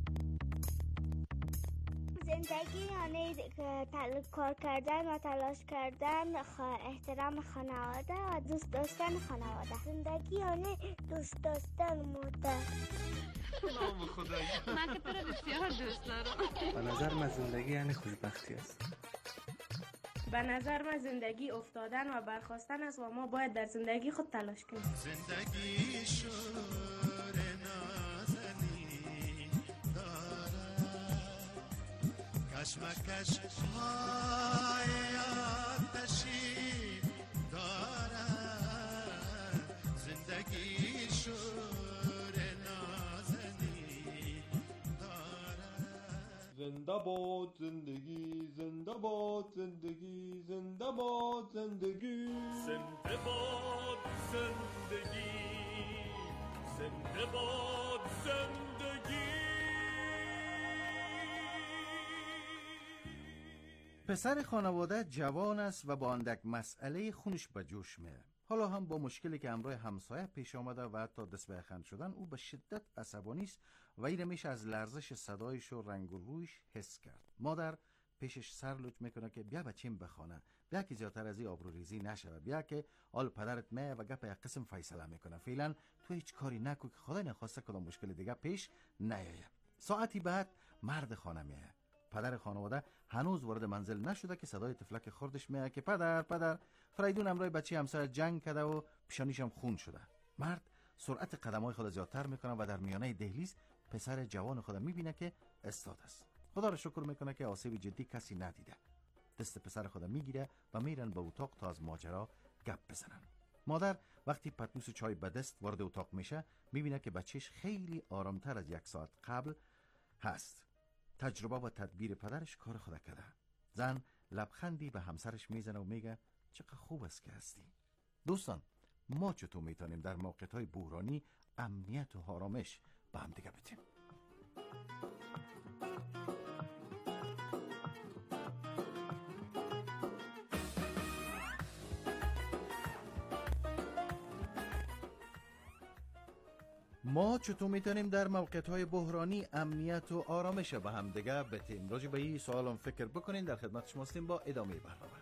زندگی یعنی کار کردن و تلاش کردن، احترام خانواده و دوست داشتن خانواده. زندگی یعنی دوست داشتن مادر. نام خدایی، من که تو رو بسیار دوست دارم. به نظر من زندگی یعنی خوشبختی است. به نظر من زندگی افتادن و برخاستن است و ما باید در زندگی خود تلاش کنیم. زندگی شور نازنی دارد، کشمکش های آتشی دارد. زندگی شور نازنی دارد. زنده باد زندگی، زنده باد زندگی، زنده باد زندگی، زنده باد زندگی، زنده باد زندگی. پسر خانواده جوان است و با اندک مسئله خونش به جوش میه. حالا هم با مشکلی که همراه همسایه پیش آمده و حتی دست به خند شدن، او به شدت عصبانی است و این میشه از لرزش صدایش و رنگ و رویش حس کرد. مادر پیشش سر لوچ میکنه که بیا بچیم بخونه، بیا که زیادتر از این آبروریزی نشه، بیا که آل پدرت میه و گپ یک قسم فیصله میکنه. فعلا تو هیچ کاری نکن که خدای نخواسته کدام مشکل دیگه پیش نیایه. ساعتی بعد مرد خانه میه. پدر خانواده هنوز وارد منزل نشده که صدای تفلک خردش میاد که پدر فریدون امرای بچه همسر جنگ کرده و پیشانیش هم خون شده. مرد سرعت قدمای خود زیادتر میکنه و در میانه دهلیز پسر جوان خود میبینه که استاد است. خدا را شکر میکنه که آسیب جدی کسی ندیده. دست پسر خود میگیره و میرن به اتاق تا از ماجرا گپ بزنن. مادر وقتی پتنوس چای به دست وارد اتاق میشه، میبینه که بچهش خیلی آرامتر از 1 ساعت قبل هست. تجربه و تدبیر پدرش کار خود کرده. زن لبخندی به همسرش میزنه و میگه چقدر خوب است که هستی. دوستان، ما چطور میتونیم در موقعیت‌های بحرانی امنیت و آرامش به هم دیگه بدیم؟ ما چطور میتونیم در موقعیت‌های بحرانی امنیت و آرامش به هم دیگه بدیم؟ راجع به این سوالم فکر بکنین. در خدمت شما هستیم با ادامه برنامه.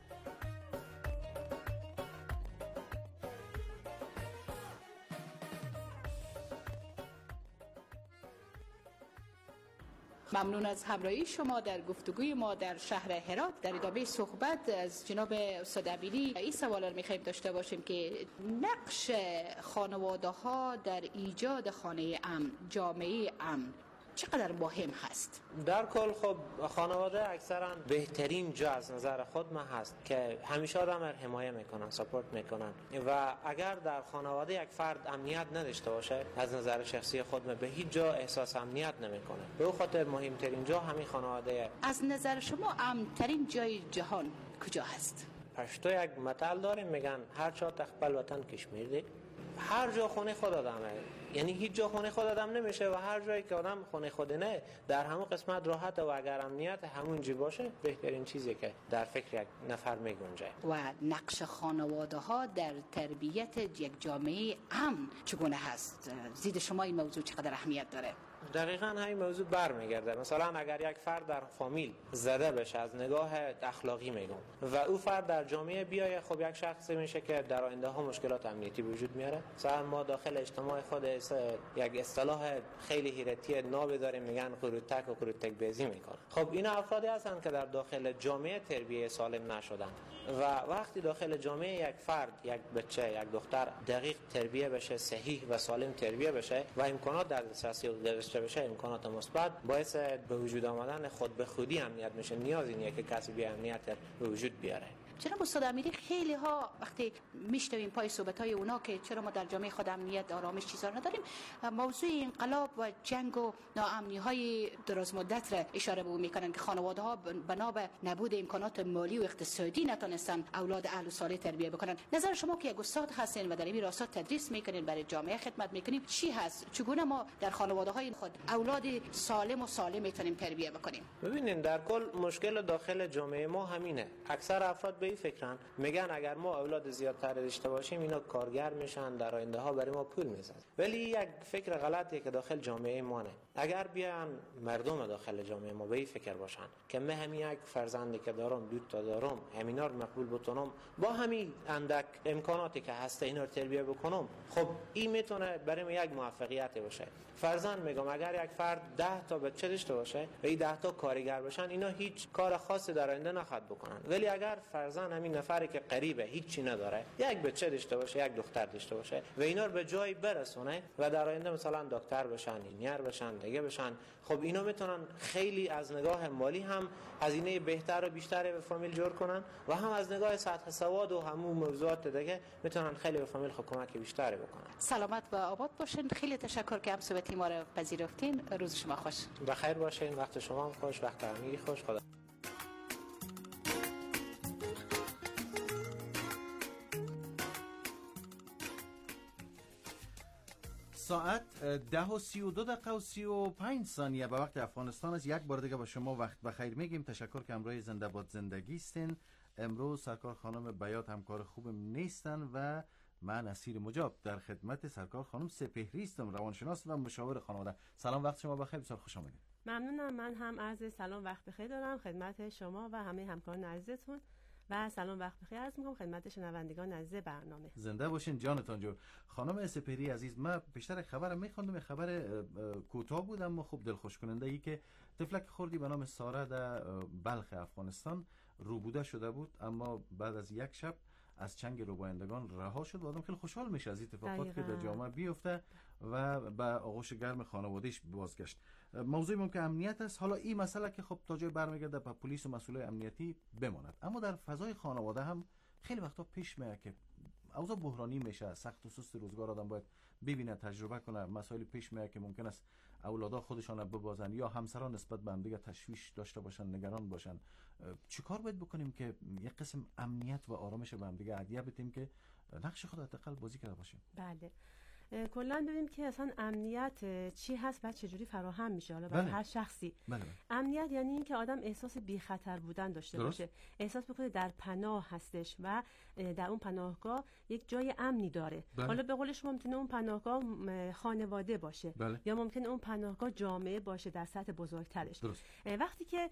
ممنون از همراهی شما در گفتگوی ما در شهر هرات. در ادامه صحبت از جناب استاد امیری این سوال رو می‌خوایم داشته باشیم که نقش خانواده ها در ایجاد خانه امن، جامعه امن چقدر مهم هست؟ در کل خب خانواده اکثرا بهترین جا از نظر خود ما هست که همیشه آدم را حمایه میکنن، سپورت میکنن و اگر در خانواده یک فرد امنیت نداشته باشه، از نظر شخصی خود به هیچ جا احساس امنیت نمیکنه. به او خاطر مهمترین جا همین خانواده. از نظر شما امن‌ترین جای جهان کجا هست؟ پشتو یک مثل داریم میگن هر چا تخبل وطن کشمیر. هر جا خونه خود آدمه، یعنی هیچ جا خونه خود آدم نمیشه و هر جایی که آدم خونه خود نه در همون قسمت راحت و اگر امنیت همون جی باشه بهترین چیزی که در فکر یک نفر میگنجه. و نقش خانواده ها در تربیت یک جامعه امن چگونه هست؟ زید شما این موضوع چقدر اهمیت داره؟ دقیقاً همین موضوع برمیگرده. مثلا اگر یک فرد در فامیل زده بشه از نگاه اخلاقی میگم و او فرد در جامعه بیایه، خب یک شخصی میشه که در آینده ها مشکلات امنیتی وجود میاره. مثلا ما داخل اجتماع خود یک اصطلاح خیلی هیرتی ناب داریم میگن قروتک و قروتک بیزی میکنه. خب این افرادی هستن که در داخل جامعه تربیت سالم نشدن و وقتی داخل جامعه یک فرد، یک بچه، یک دختر دقیق تربیت بشه، صحیح و سالم تربیت بشه و امکانات در دسترسی داشته باشه، امکانات مثبت، باعث به وجود آمدن خود به خودی امنیت میشه. نیازی نیست که کسی بی امنیت به وجود بیاره. جناب استاد امیری، خیلی ها وقتی میشنویم پای صحبت های اونا که چرا ما در جامعه خود امنیت، آرامش چیزا نداریم، موضوع انقلاب و جنگ و ناامنی های دراز مدت را اشاره به اون میکنن که خانواده ها بنا به نبود امکانات مالی و اقتصادی نتونستن اولاد اهل و صالح تربیت بکنن. نظر شما که یک استاد هستین و در این راستا تدریس میکنین، برای جامعه خدمت میکنین، چی هست؟ چگونه ما در خانواده های خود اولاد سالم و سالم میتونیم تربیت بکنیم؟ ببینید در کل مشکل داخل جامعه ما همینه. اکثر افراد به این فکرن، میگن اگر ما اولاد زیادتر داشته باشیم اینا کارگر میشن، در آینده ها برای ما پول میسازن. ولی یک فکر غلطیه که داخل جامعه ما نه. اگر بیان مردم داخل جامعه ما به این فکر باشن که من همین یک فرزندی که دارم، دو تا دارم، همینا رو مقبول بتونم، با همین اندک امکاناتی که هست اینا رو تربیت بکنم، خب این میتونه برای ما یک موفقیت باشه. فرضاً میگم اگر یک فرد 10 تا بچه داشته باشه و این 10 تا کارگر باشن، اینا هیچ کار خاصی در آینده نخواهد بکنن. ولی اگر فرضاً همین نفری که قریبه هیچی نداره، یک بچه داشته باشه، یک دختر داشته باشه و اینا رو به جای برسونه و در آینده مثلا دکتر بشن، انجینیر بشن، دیگه بشن، خب اینا میتونن خیلی از نگاه مالی هم هزینه بهتر و بیشتری به فامیل جور کنن و هم از نگاه سطح سواد و همون موضوعات دیگه میتونن خیلی به فامیل کمک بیشتری بکنن. سلامت و آباد باشین. خیلی تشکر که همصحبتی ما رو پذیرفتین. روز شما خوش. بخیر باشین. وقت شما هم خوش، وقت همگی خوش. خدا. ساعت 10:32 و 35 ثانیه به وقت افغانستان است. یک بار دیگه با شما وقت بخیر میگیم. تشکر که همراه زنده باد زندگی استین. امروز سرکار خانم بیات همکار خوبم نیستن و من اسیر مجاب در خدمت سرکار خانم سپهری هستم، روانشناس و مشاور خانواده. سلام، وقت شما بخیر، بسیار خوش آمدید. ممنونم. من هم عرض سلام وقت بخیر دارم خدمت شما و همه همکاران عزیزتون و سلام وقت بخیر عرض می‌کنم خدمت شنوندگان عزیز برنامه. زنده باشین، جانتان جور. خانم سپهری عزیز، من بیشتر خبرم می‌خوندم، خبر کوتاه بود اما خوب دلخوش کننده ای که طفلک خردی به نام ساره در بلخ افغانستان روبوده شده بود، اما بعد از یک شب از چنگ روبایندگان رها شد و آدم خیلی خوشحال میشه از اتفاقاتی که در جامعه بیفته و به آغوش گرم خانوادهش بازگشت. موضوع ممکن امنیت است. حالا این مسئله که خب تا جای برمیگرده به پلیس و مسئولای امنیتی بماند، اما در فضای خانواده هم خیلی وقتا پیش میاد که اوضاع بحرانی میشه، سخت و سست روزگار آدم باید ببینه، تجربه کنه. مسائل پیش میاد که ممکن است اولادا خودشان ببازن یا همسران نسبت به هم دیگه تشویش داشته باشن، نگران باشن. چیکار باید بکنیم که یک قسم امنیت و آرامش به هم دیگه هدیه بدیم که نقش خود حداقل بازی کرده باشیم؟ بله، کلا ببینیم که اصلا امنیت چی هست و چجوری فراهم میشه حالا برای هر شخصی. امنیت یعنی این که آدم احساس بی خطر بودن داشته باشه، احساس بکنه در پناه هستش و در اون پناهگاه یک جای امنی داره. حالا به قول شما ممکنه اون پناهگاه خانواده باشه یا ممکنه اون پناهگاه جامعه باشه در سطح بزرگترش. وقتی که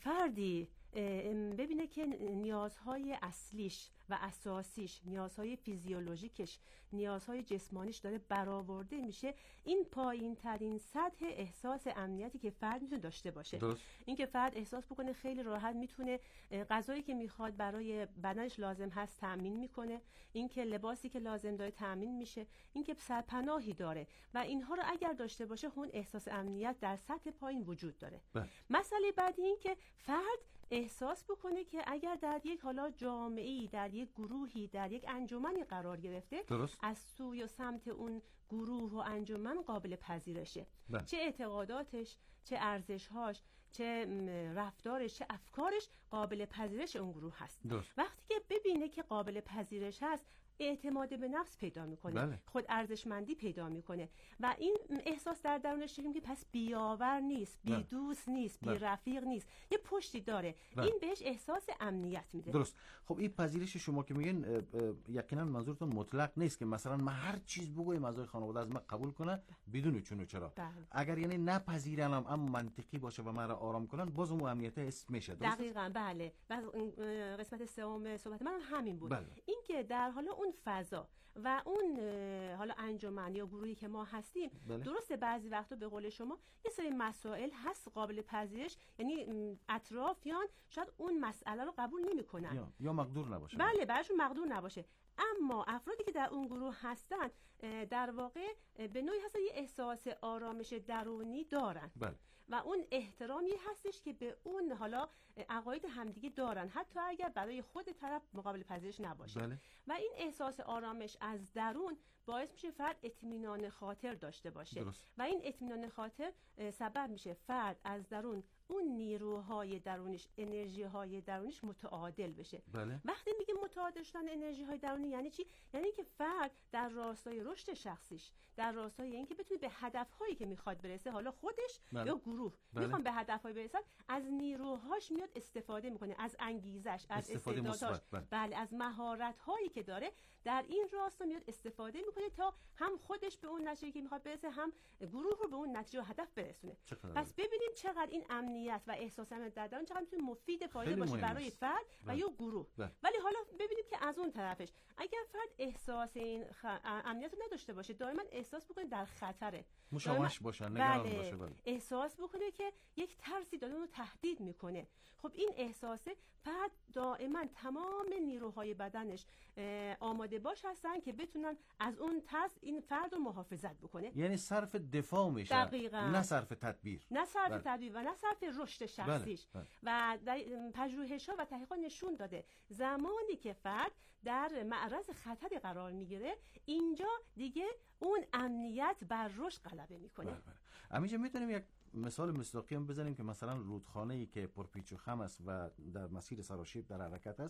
فردی ببینه که نیازهای اصلیش و اساسیش، نیازهای فیزیولوژیکش، نیازهای جسمانیش داره برآورده میشه، این پایین ترین سطح احساس امنیتی که فرد میتونه داشته باشه. این که فرد احساس بکنه خیلی راحت میتونه غذایی که میخواد برای بدنش لازم هست تامین میکنه، این که لباسی که لازم داره تامین میشه، این که سرپناهی داره و اینها رو اگر داشته باشه اون احساس امنیت در سطح پایین وجود داره. مسئله بعدی این که فرد احساس بکنه که اگر در یک حالا جامعه‌ای، در یک گروهی، در یک انجمنی قرار گرفته، از سوی و سمت اون گروه و انجمن قابل پذیرشه. چه اعتقاداتش، چه ارزش‌هاش، چه رفتارش، چه افکارش قابل پذیرش اون گروه هست. وقتی که ببینه که قابل پذیرش هست، اعتماد به نفس پیدا میکنه، خود ارزشمندی پیدا میکنه و این احساس در درونش شکل میگه پس بیاور نیست، بی دوست نیست، بی رفیق نیست، یه پشتی داره. این بهش احساس امنیت میده. درست. خب این پذیرش شما که میگین یقینا منظورتون مطلق نیست که مثلا من هر چیز بگویم اعضای خانواده از من قبول کنه بدون چون و چرا. اگر یعنی نپذیرنم اما منطقی باشه و من را آرام کنن، باز اون امنیت حس میشه. دقیقاً بله. و قسمت سوم صحبت من همین بود. این که در حال اون فضا و اون حالا انجمن یا گروهی که ما هستیم، درسته بعضی وقتا به قول شما یه سری مسائل هست قابل پذیرش، یعنی اطرافیان شاید اون مسئله رو قبول نمی‌کنن یا مقدور نباشه. بله، براشون مقدور نباشه، اما افرادی که در اون گروه هستن در واقع به نوعی هست یه احساس آرامش درونی دارن و اون احترامی هستش که به اون حالا عقاید همدیگه دارن، حتی اگر برای خود طرف مقابل پذیرش نباشه. و این احساس آرامش از درون باعث میشه فرد اطمینان خاطر داشته باشه و این اطمینان خاطر سبب میشه فرد از درون اون نیروهای درونیش، انرژی‌های درونیش متعادل بشه. وقتی میگیم متعادل شدن انرژی‌های درونی یعنی چی؟ یعنی که فرد در راستای رشد شخصیش، در راستای اینکه بتونه به هدف‌هایی که میخواد برسه، حالا خودش یا گروه میخوان به هدف‌های برسن، از نیروهاش میاد استفاده میکنه، از انگیزش، از استعداداش، بله، از مهارت‌هایی که داره در این راستا میاد استفاده میکنه تا هم خودش به اون نتیجه که میخواد برسه، هم گروه رو به اون نتیجه و هدف برسونه. پس ببینیم چقدر این امنیت و احساس امنیت در درون چقدر میتونه مفید فایده باشه برای فرد و یا گروه. ولی حالا ببینیم که از اون طرفش اگر فرد احساس این امنیت رو نداشته باشه، دائما احساس بکنه در خطره، مشوش باشه، نگران باشه، احساس بکنه که یک ترسی داره اون رو تهدید میکنه. خب این احساس فرد دائما تمام نیروهای بدنش آماده باش هستن که بتونن از اون ترس این فرد رو محافظت بکنه. یعنی صرف دفاع میشه، نه صرف تدبیر، نه صرف تدبیر و نه صرف رشد شخصیش. و پژوهش‌ها و تحقیقات نشون داده زمانی که فرد در معرض خطری قرار میگیره، اینجا دیگه اون امنیت بر رشد غلبه میکنه. همینجا میتونیم یک مثال مصداقی هم بزنیم که مثلا رودخانه‌ای که پرپیچ و خم است و در مسیر سراشیب در حرکت است،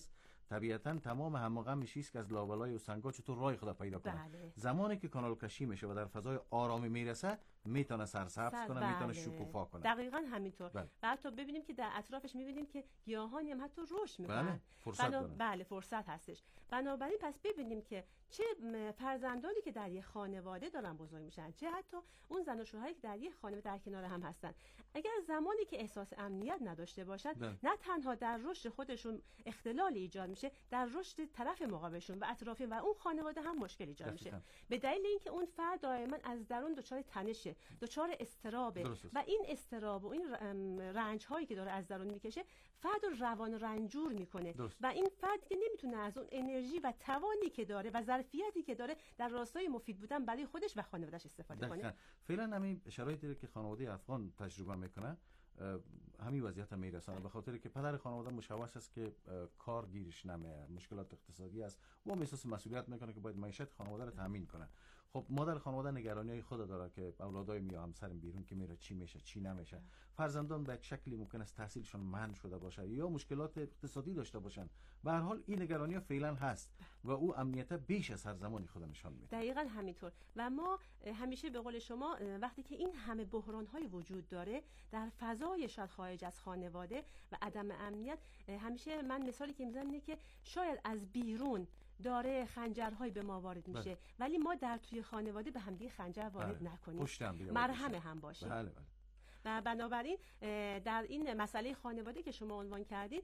طبیعتا تمام هم و غمش است که از لابلای و سنگا چطور راه خود پیدا کنه. بله. زمانی که کانال کشی میشه و در فضای آرامی میرسه میتونه سرسبز کنه، بله. میتونه شکوفا کنه. دقیقاً همینطور. بله. و حتی ببینیم که در اطرافش میبینیم که گیاهانی هم حتی رشد میکنن. بله. فرصت دارن. بله فرصت هستش. بنابراین پس ببینیم که چه فرزندانی که در یک خانواده دارن بزرگ میشن، چه حتی اون زن و شوهری که در یک خانواده در کنار هم هستن، اگر زمانی که احساس امنیت نداشته باشن، نه تنها در رشد خودشون اختلال ایجاد میشه، در رشد طرف مقابلشون و اطرافیان و اون خانواده هم مشکل ایجاد میشه. به دلیل اینکه اون فرد دائما از درون دچار تنشه، دچار اضطرابه و این اضطراب و این رنج هایی که داره از درون میکشه فرد رو روان رنجور میکنه و این فرد که نمیتونه از اون انرژی و توانی که داره و ظرفیتی که داره در راستای مفید بودن برای خودش و خانواده‌اش استفاده کنه. فعلا همین شرایطی که خانواده افغان تجربه میکنه همین وضعیت هم میرسانه، به خاطر که پدر خانواده مشوش است که کار گیرش نمیه، مشکلات اقتصادی است و احساس مسئولیت میکنه که باید معیشت خانواده رو تامین کنه. خب مادر خانواده نگرانی خود داره که اولادای می همسرم بیرون که میره چی میشه چی نمیشه، فرزندان به یک شکلی ممکن است تحصیلشون منع شده باشه یا مشکلات اقتصادی داشته باشن. به هر حال این نگرانی فعلا هست و او امنیت بیش از هر زمانی خود نشان میده. دقیقاً همینطور. و ما همیشه به قول شما وقتی که این همه بحران‌های وجود داره در فضای شاید خارج از خانواده و عدم امنیت، همیشه من مثالی که میزنم اینه که شاید از بیرون داره خنجرهای به ما وارد میشه ولی ما در توی خانواده به همدیگه خنجر وارد نکنیم، مرهم هم باشیم. بله. و بنابراین در این مسئله خانواده که شما عنوان کردید،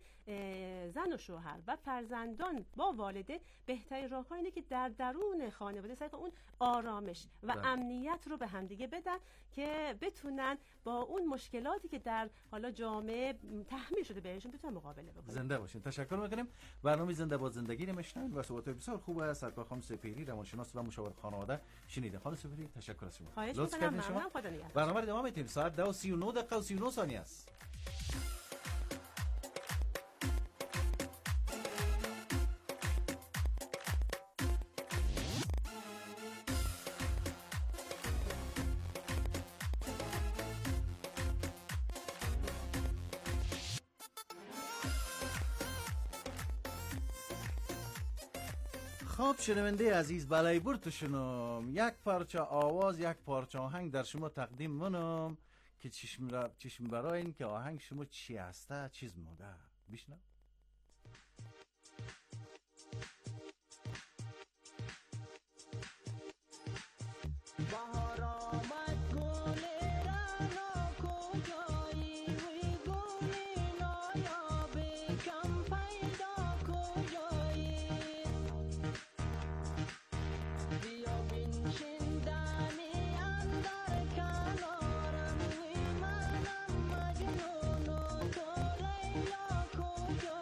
زن و شوهر و فرزندان با والده بهترین راهکار اینه که در درون خانواده سعی کنن اون آرامش و امنیت رو به همدیگه بدن که بتونن با اون مشکلاتی که در حالا جامعه تحمیل شده بهشون بتونن مقابله بکنن. زنده باشین. تشکر می‌کنیم. برنامه زنده باد زندگی رو میشنوید و صحبت‌های بسیار خوب از سرکار خانم سپهری روانشناس و مشاور خانواده شنیده. خانم سپهری تشکر از شما. لطف کردین شما. برنامه رو ادامه میدیم. ساعت 2:39 دقیقه و 39 ثانیه است. خب شنونده عزیز، بلای برتشونم یک پارچه آواز، یک پارچه آهنگ در شما تقدیم منم که چشم برای این که آهنگ شما چی هسته چیز موده بشنو. Go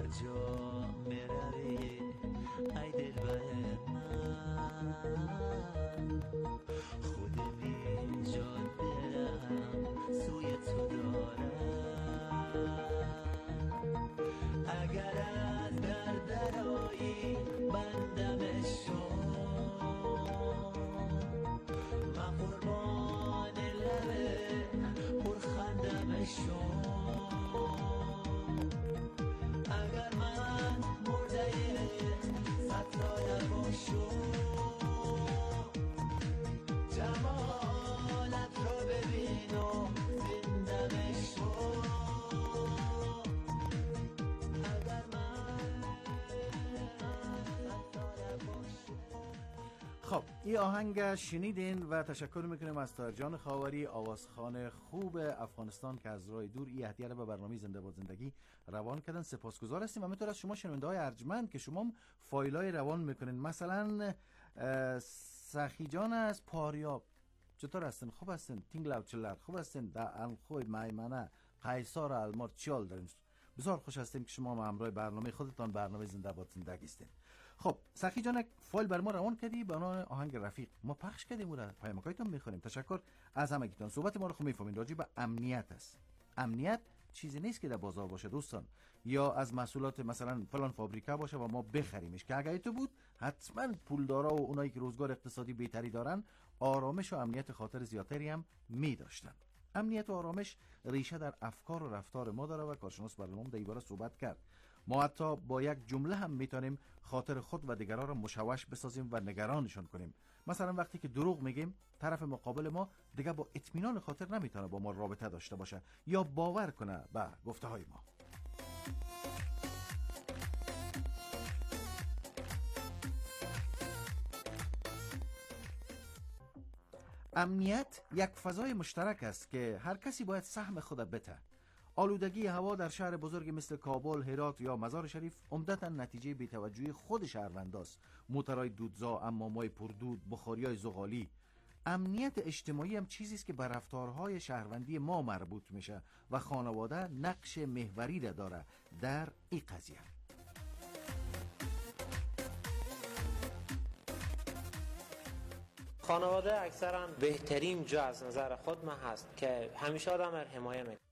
کجا میروی ای دلبر من خود بی جان دلم سوی تو دارم اگر از درایی بندم شو من قربان لبه پرخندم شو اگر من مرده ستاره باشو جمالت رو ببین و زنده شو اگر من ستاره باشو. خب این آهنگ شنیدین و تشکر میکنیم از طاهرجان خاوری، آوازخوان خوب افغانستان که از راه دور این هدیه را به برنامه زنده باد زندگی روان کردن. سپاسگزار هستیم. همینطور از شما شنونده های ارجمند که شما فایلای روان میکنین. مثلا سخی جان از پاریاب، چطور هستین؟ خوب هستین؟ تینگلاو چلر خوب هستین؟ در انخوی میمنه قیصار المار چیال دارین؟ بسیار خوش هستیم که شما همراه برنامه خودتان برنامه زنده باد زندگی هستین. خب سخی جان فایل بر ما روان کردی به نام آهنگ رفیق، ما پخش کردیم و پیامکایتون میخونیم. تشکر از همگیتون. صحبت ما رو خوب میفهمین راجع به امنیت است. امنیت چیزی نیست که در بازار باشه دوستان، یا از محصولات مثلا فلان فابریکه باشه و ما بخریمش، که اگه تو بود حتما پولدارا و اونایی که روزگار اقتصادی بهتری دارن آرامش و امنیت خاطر زیادتری هم می‌داشتن. امنیت و آرامش ریشه در افکار و رفتار ما داره و کارشناس برنامه در این باره صحبت کرد. ما حتی با یک جمله هم میتونیم خاطر خود و دیگران را مشوش بسازیم و نگرانشان کنیم. مثلا وقتی که دروغ میگیم طرف مقابل ما دیگه با اطمینان خاطر نمیتونه با ما رابطه داشته باشه یا باور کنه به گفته های ما. امنیت یک فضای مشترک است که هر کسی باید سهم خود بده. آلودگی هوا در شهر بزرگ مثل کابل، هرات یا مزار شریف عمدتاً نتیجه بی‌توجهی خود شهرونداست. موترهای دودزا، امام‌های پردود، بخاری‌های زغالی. امنیت اجتماعی هم چیزی است که به رفتارهای شهروندی ما مربوط میشه و خانواده نقش محوری را داره در این قضیه. خانواده اکثرا بهترین جا از نظر خود من هست که همیشه آدم را حمایت میکنه.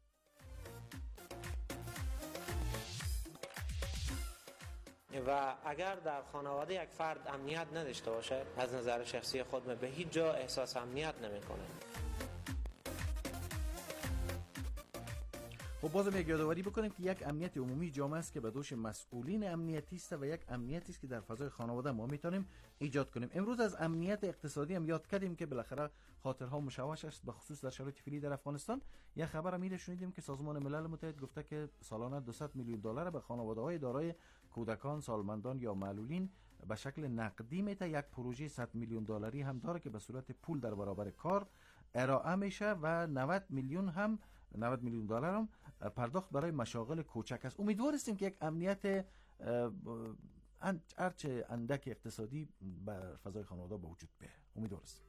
و اگر در خانواده یک فرد امنیت نداشته باشه، از نظر شخصی خود من به هیچ جا احساس امنیت نمیکنه. خب بازم یک یادآوری بکنیم که یک امنیت عمومی جامعه است که به دوش مسئولین امنیتی است و یک امنیتی است که در فضای خانواده ما میتونیم ایجاد کنیم. امروز از امنیت اقتصادی هم یاد کردیم که بالاخره خاطرها مشوش است، به خصوص در شرایط فعلی در افغانستان. یک خبر میره شنیدیم که سازمان ملل متحد گفته که سالانه 200 میلیون دلار به خانواده‌های دارای کودکان، سالمندان یا معلولین به شکل نقدی میته. یک پروژه 100 میلیون دلاری هم داره که به صورت پول در برابر کار ارائه میشه و 90 میلیون دلار هم پرداخت برای مشاغل کوچک است. امیدوار هستیم که یک امنیت هرچه اندک اقتصادی بر فضای خانواده به وجود بیاد. امیدوار هستیم.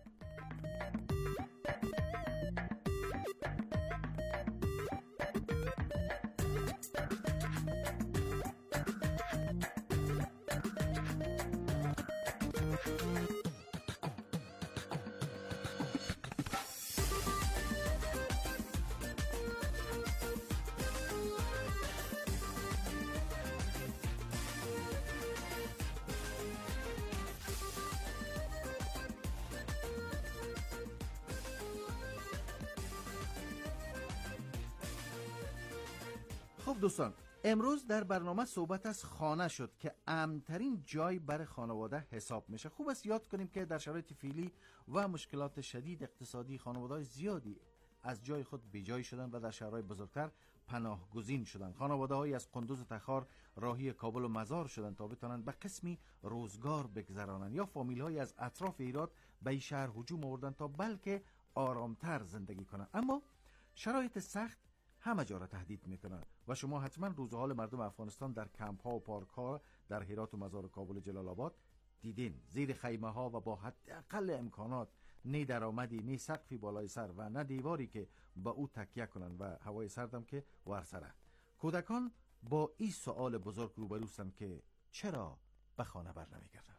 خب دوستان، امروز در برنامه صحبت از خانه شد که امن‌ترین جای برای خانواده حساب میشه. خوب است یاد کنیم که در شرایط فعلی و مشکلات شدید اقتصادی خانواده‌های زیادی از جای خود بیجای شدن و در شهرهای بزرگتر پناهگزین شدن. خانواده‌هایی از قندوز و تخار راهی کابل و مزار شدن تا بتونن به قسمی روزگار بگذرانن، یا فامیل‌هایی از اطراف ایراد به این شهر هجوم آوردن تا بلکه آرامتر زندگی کنن. اما شرایط سخت همه جا را تهدید میکنن و شما حتما روز حال مردم افغانستان در کمپ ها و پارک ها در هرات و مزار و کابل و جلال آباد دیدین. زیر خیمه ها و با حداقل امکانات، نه درآمدی، نه سقفی بالای سر و نه دیواری که به او تکیه کنن و هوای سردم که ورسره. کودکان با این سوال بزرگ روبروستند که چرا به خانه بر نمیگردند.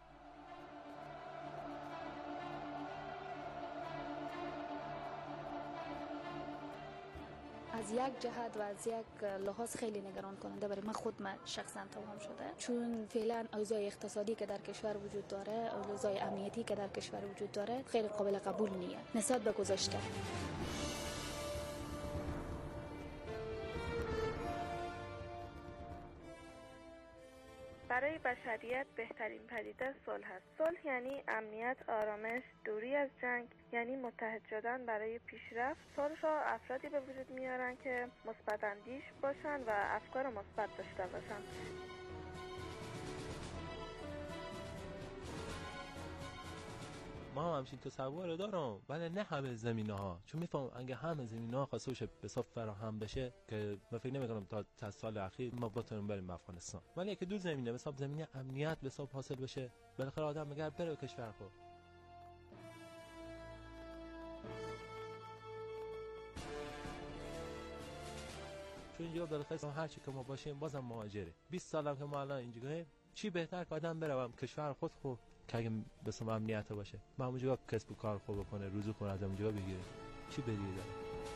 از یک جهت و از یک لحاظ خیلی نگران کننده برای من شخصا توام شده، چون فعلا اوضاع اقتصادی که در کشور وجود داره، اوضاع امنیتی که در کشور وجود داره خیلی قابل قبول نیست نسبت به گذشته. برای بشریت بهترین پدیده صلح است. صلح یعنی امنیت، آرامش، دوری از جنگ، یعنی متحد شدن برای پیشرفت. صلح افرادی به وجود میارن که مثبت اندیش باشن و افکار مثبت داشته باشن. ما همچین تصور دارم، ولی نه همه زمینه‌ها، چون میفهم اگه همه زمینه‌ها خواسته باشه به صف فراهم بشه که من فکر نمی‌کنم تا چند سال اخیر ما بتونیم بریم افغانستان، ولی اگه دو زمینه به صف زمینه امنیت به صف حاصل بشه، بالاخره آدم میگه بره به کشور خود. چون اینجا بالاخره هر چی که ما باشیم بازم مهاجره. 20 سالم که ما الان اینجا، چی بهتر که آدم بره کشور خود که اگه بسم امنیت باشه، ما اونجا کسب و کار خوب بکنه، روزی خونه از اونجا بگیره، چی بدیه داره.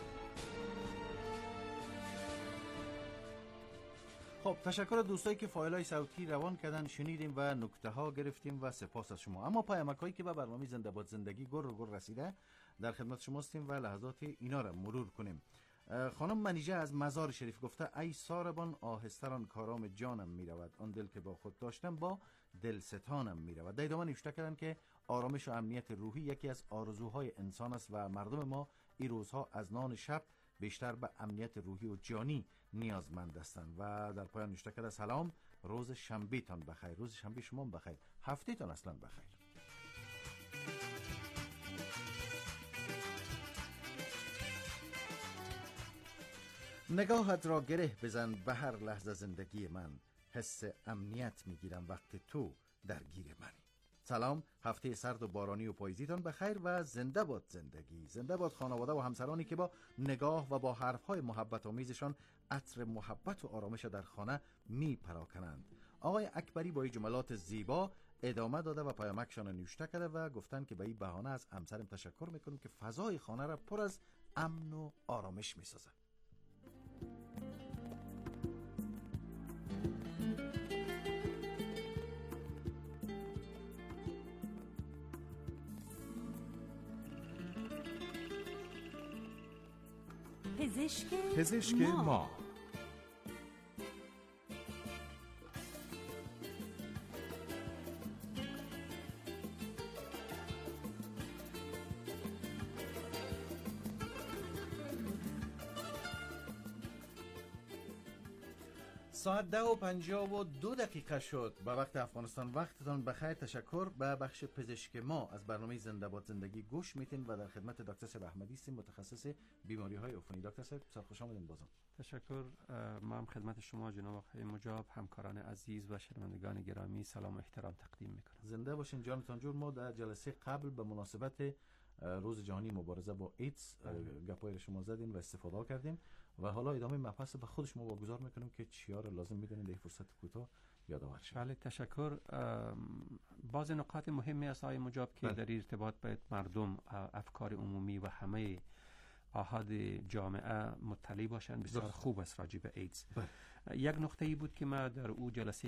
خب تشکر دوستایی که فایل‌های صوتی روان کردن، شنیدیم و نکته ها گرفتیم و سپاس از شما. اما پیامک‌هایی که به برنامه زنده باد زندگی گر رسیده در خدمت شما هستیم و لحظات اینا را مرور کنیم. خانم منیژه از مزار شریف گفته ای ساربان آهستران کارام جانم میرود، آن دل که با خود داشتم با دلستانم میرود. در ادامه نوشته کردن که آرامش و امنیت روحی یکی از آرزوهای انسان است و مردم ما این روزها از نان شب بیشتر به امنیت روحی و جانی نیازمند هستند. و در پایان نوشته کرده سلام، روز شنبه تان بخیر. روز شنبه شما بخیر، هفته تان اصلا بخیر. نگاهت را گره بزن به هر لحظه زندگی من، حس امنیت میگیرم وقت تو درگیر منی. سلام، هفته سرد و بارانی و پاییزیتان بخیر و زنده باد زندگی. زنده باد خانواده و همسرانی که با نگاه و با حرفهای محبت آمیزشان عطر محبت و آرامش در خانه می پراکنند. آقای اکبری با این جملات زیبا ادامه داده و پیامکشان نوشته کرده و گفتن که به این بهانه از همسرم تشکر میکنم که فضای خانه را پر از امن و آرامش میسازه. پزشک ما. ساعت 10:52 شد به وقت افغانستان. وقتتان بخیر. تشکر. به بخش پزشک ما از برنامه زنده باد زندگی گوش میتین و در خدمت دکتر صاحب احمدی هستیم، متخصص بیماری های عفونی. دکتر صاحب خوش آمدید. بازم تشکر. ما هم خدمت شما جناب آقای مجاب، همکاران عزیز و شنوندگان گرامی سلام و احترام تقدیم میکنم. زنده باشین جانتان جور. ما در جلسه قبل به مناسبت روز جهانی مبارزه با ایدز گپای شما زدیم و استفاده کردیم و حالا ادامه مبحث به خود شما واگذار میکنیم که چیا رو لازم میدونید در فرصت کوتاه یادآور شید. بله تشکر. بعض نکات مهمی است آقای مجاب که در ارتباط با مردم، افکار عمومی و همه احاد جامعه مطلع باشند. بسیار خوب است راجع به ایدز. یک نقطه ای بود که ما در او جلسه